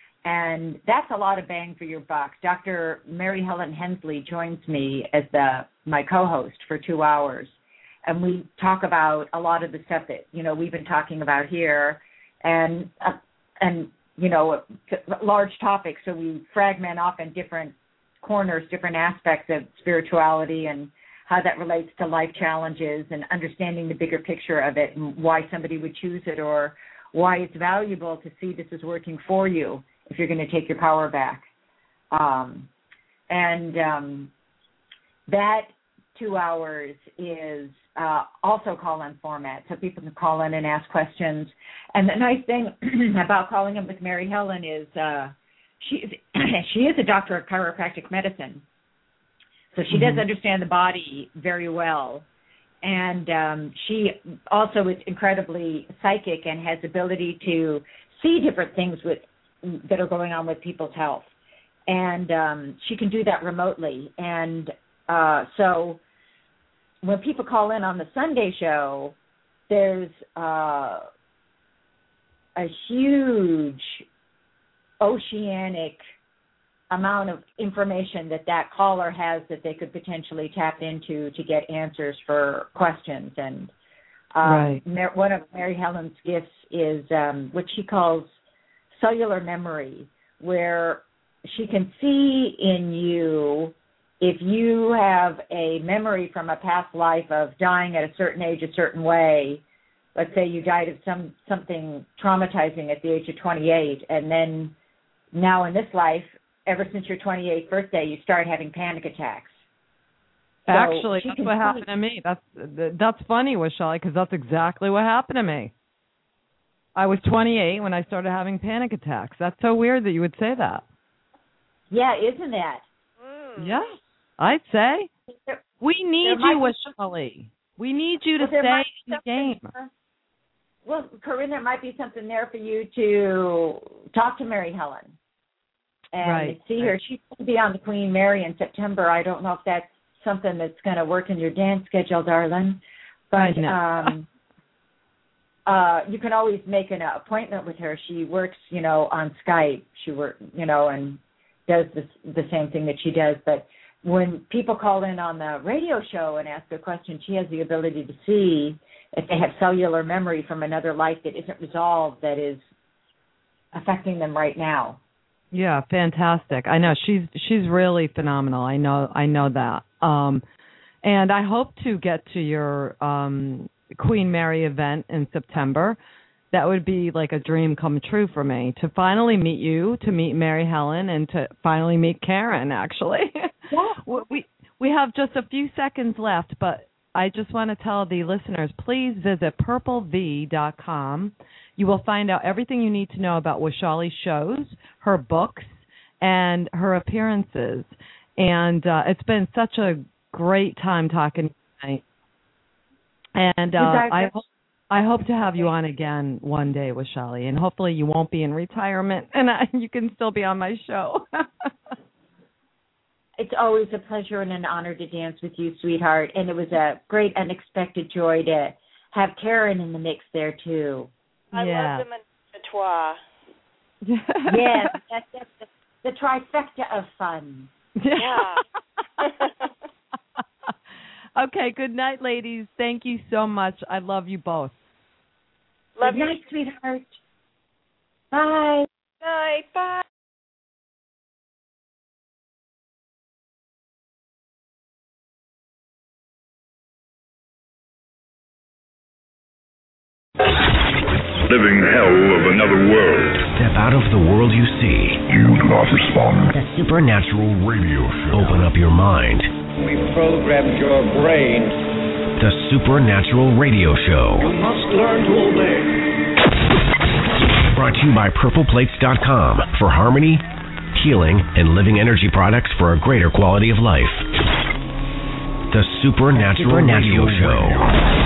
And that's a lot of bang for your buck. Doctor Mary Helen Hensley joins me as the my co-host for two hours. And we talk about a lot of the stuff that, you know, we've been talking about here. And, uh, and you know, large topics. So we fragment off in different corners, different aspects of spirituality and how that relates to life challenges and understanding the bigger picture of it and why somebody would choose it or why it's valuable to see this is working for you if you're going to take your power back. Um, and um, that two hours is uh, also call-in format, so people can call in and ask questions. And the nice thing about calling in with Mary Helen is uh, she, is, she is a doctor of chiropractic medicine. So she mm-hmm. does understand the body very well. And um, she also is incredibly psychic and has ability to see different things with that are going on with people's health. And um, she can do that remotely. And uh, so when people call in on the Sunday show, there's uh, a huge oceanic amount of information that that caller has that they could potentially tap into to get answers for questions. And um, right. one of Mary Helen's gifts is um, what she calls cellular memory, where she can see in you if you have a memory from a past life of dying at a certain age a certain way. Let's say you died of some something traumatizing at the age of twenty-eight, and then now in this life, ever since your twenty-eighth birthday, you start having panic attacks. So Actually, that's what happened to me. That's that's funny, Washali, because that's exactly what happened to me. I was twenty-eight when I started having panic attacks. That's so weird that you would say that. Yeah, isn't that? Mm. Yeah, I'd say. There, we need you, Washali. We need you to well, stay in the game. There. Well, Corinne, there might be something there for you to talk to Mary Helen and right. see her. She's going to be on the Queen Mary in September. I don't know if that's something that's going to work in your dance schedule, darling. But um, uh, you can always make an appointment with her. She works, you know, on Skype. She work, you know, and does this, the same thing that she does. But when people call in on the radio show and ask a question, she has the ability to see if they have cellular memory from another life that isn't resolved, that is affecting them right now. Yeah, fantastic. I know she's she's really phenomenal. I know I know that. Um, and I hope to get to your um, Queen Mary event in September. That would be like a dream come true for me, to finally meet you, to meet Mary Helen, and to finally meet Karen, actually. Yeah. we we have just a few seconds left, but I just want to tell the listeners, please visit purple v dot com. You will find out everything you need to know about Washali's shows, her books, and her appearances. And uh, it's been such a great time talking tonight. And uh, I hope I hope to have you on again one day with Shali, and hopefully you won't be in retirement, and I, you can still be on my show. It's always a pleasure and an honor to dance with you, sweetheart, and it was a great unexpected joy to have Karen in the mix there, too. I yeah. love the Trois. Yes, that's, that's the, the trifecta of fun. Yeah. Okay, good night, ladies. Thank you so much. I love you both. Love good you. night, sweetheart. Bye. Night. Bye. Living hell of another world. Step out of the world you see. You do not respond. The Supernatural Radio Show. Open up your mind. We programmed your brain. The Supernatural Radio Show. You must learn to obey. Brought to you by Purple Plates dot com for harmony, healing, and living energy products for a greater quality of life. The Supernatural, Supernatural Radio Show.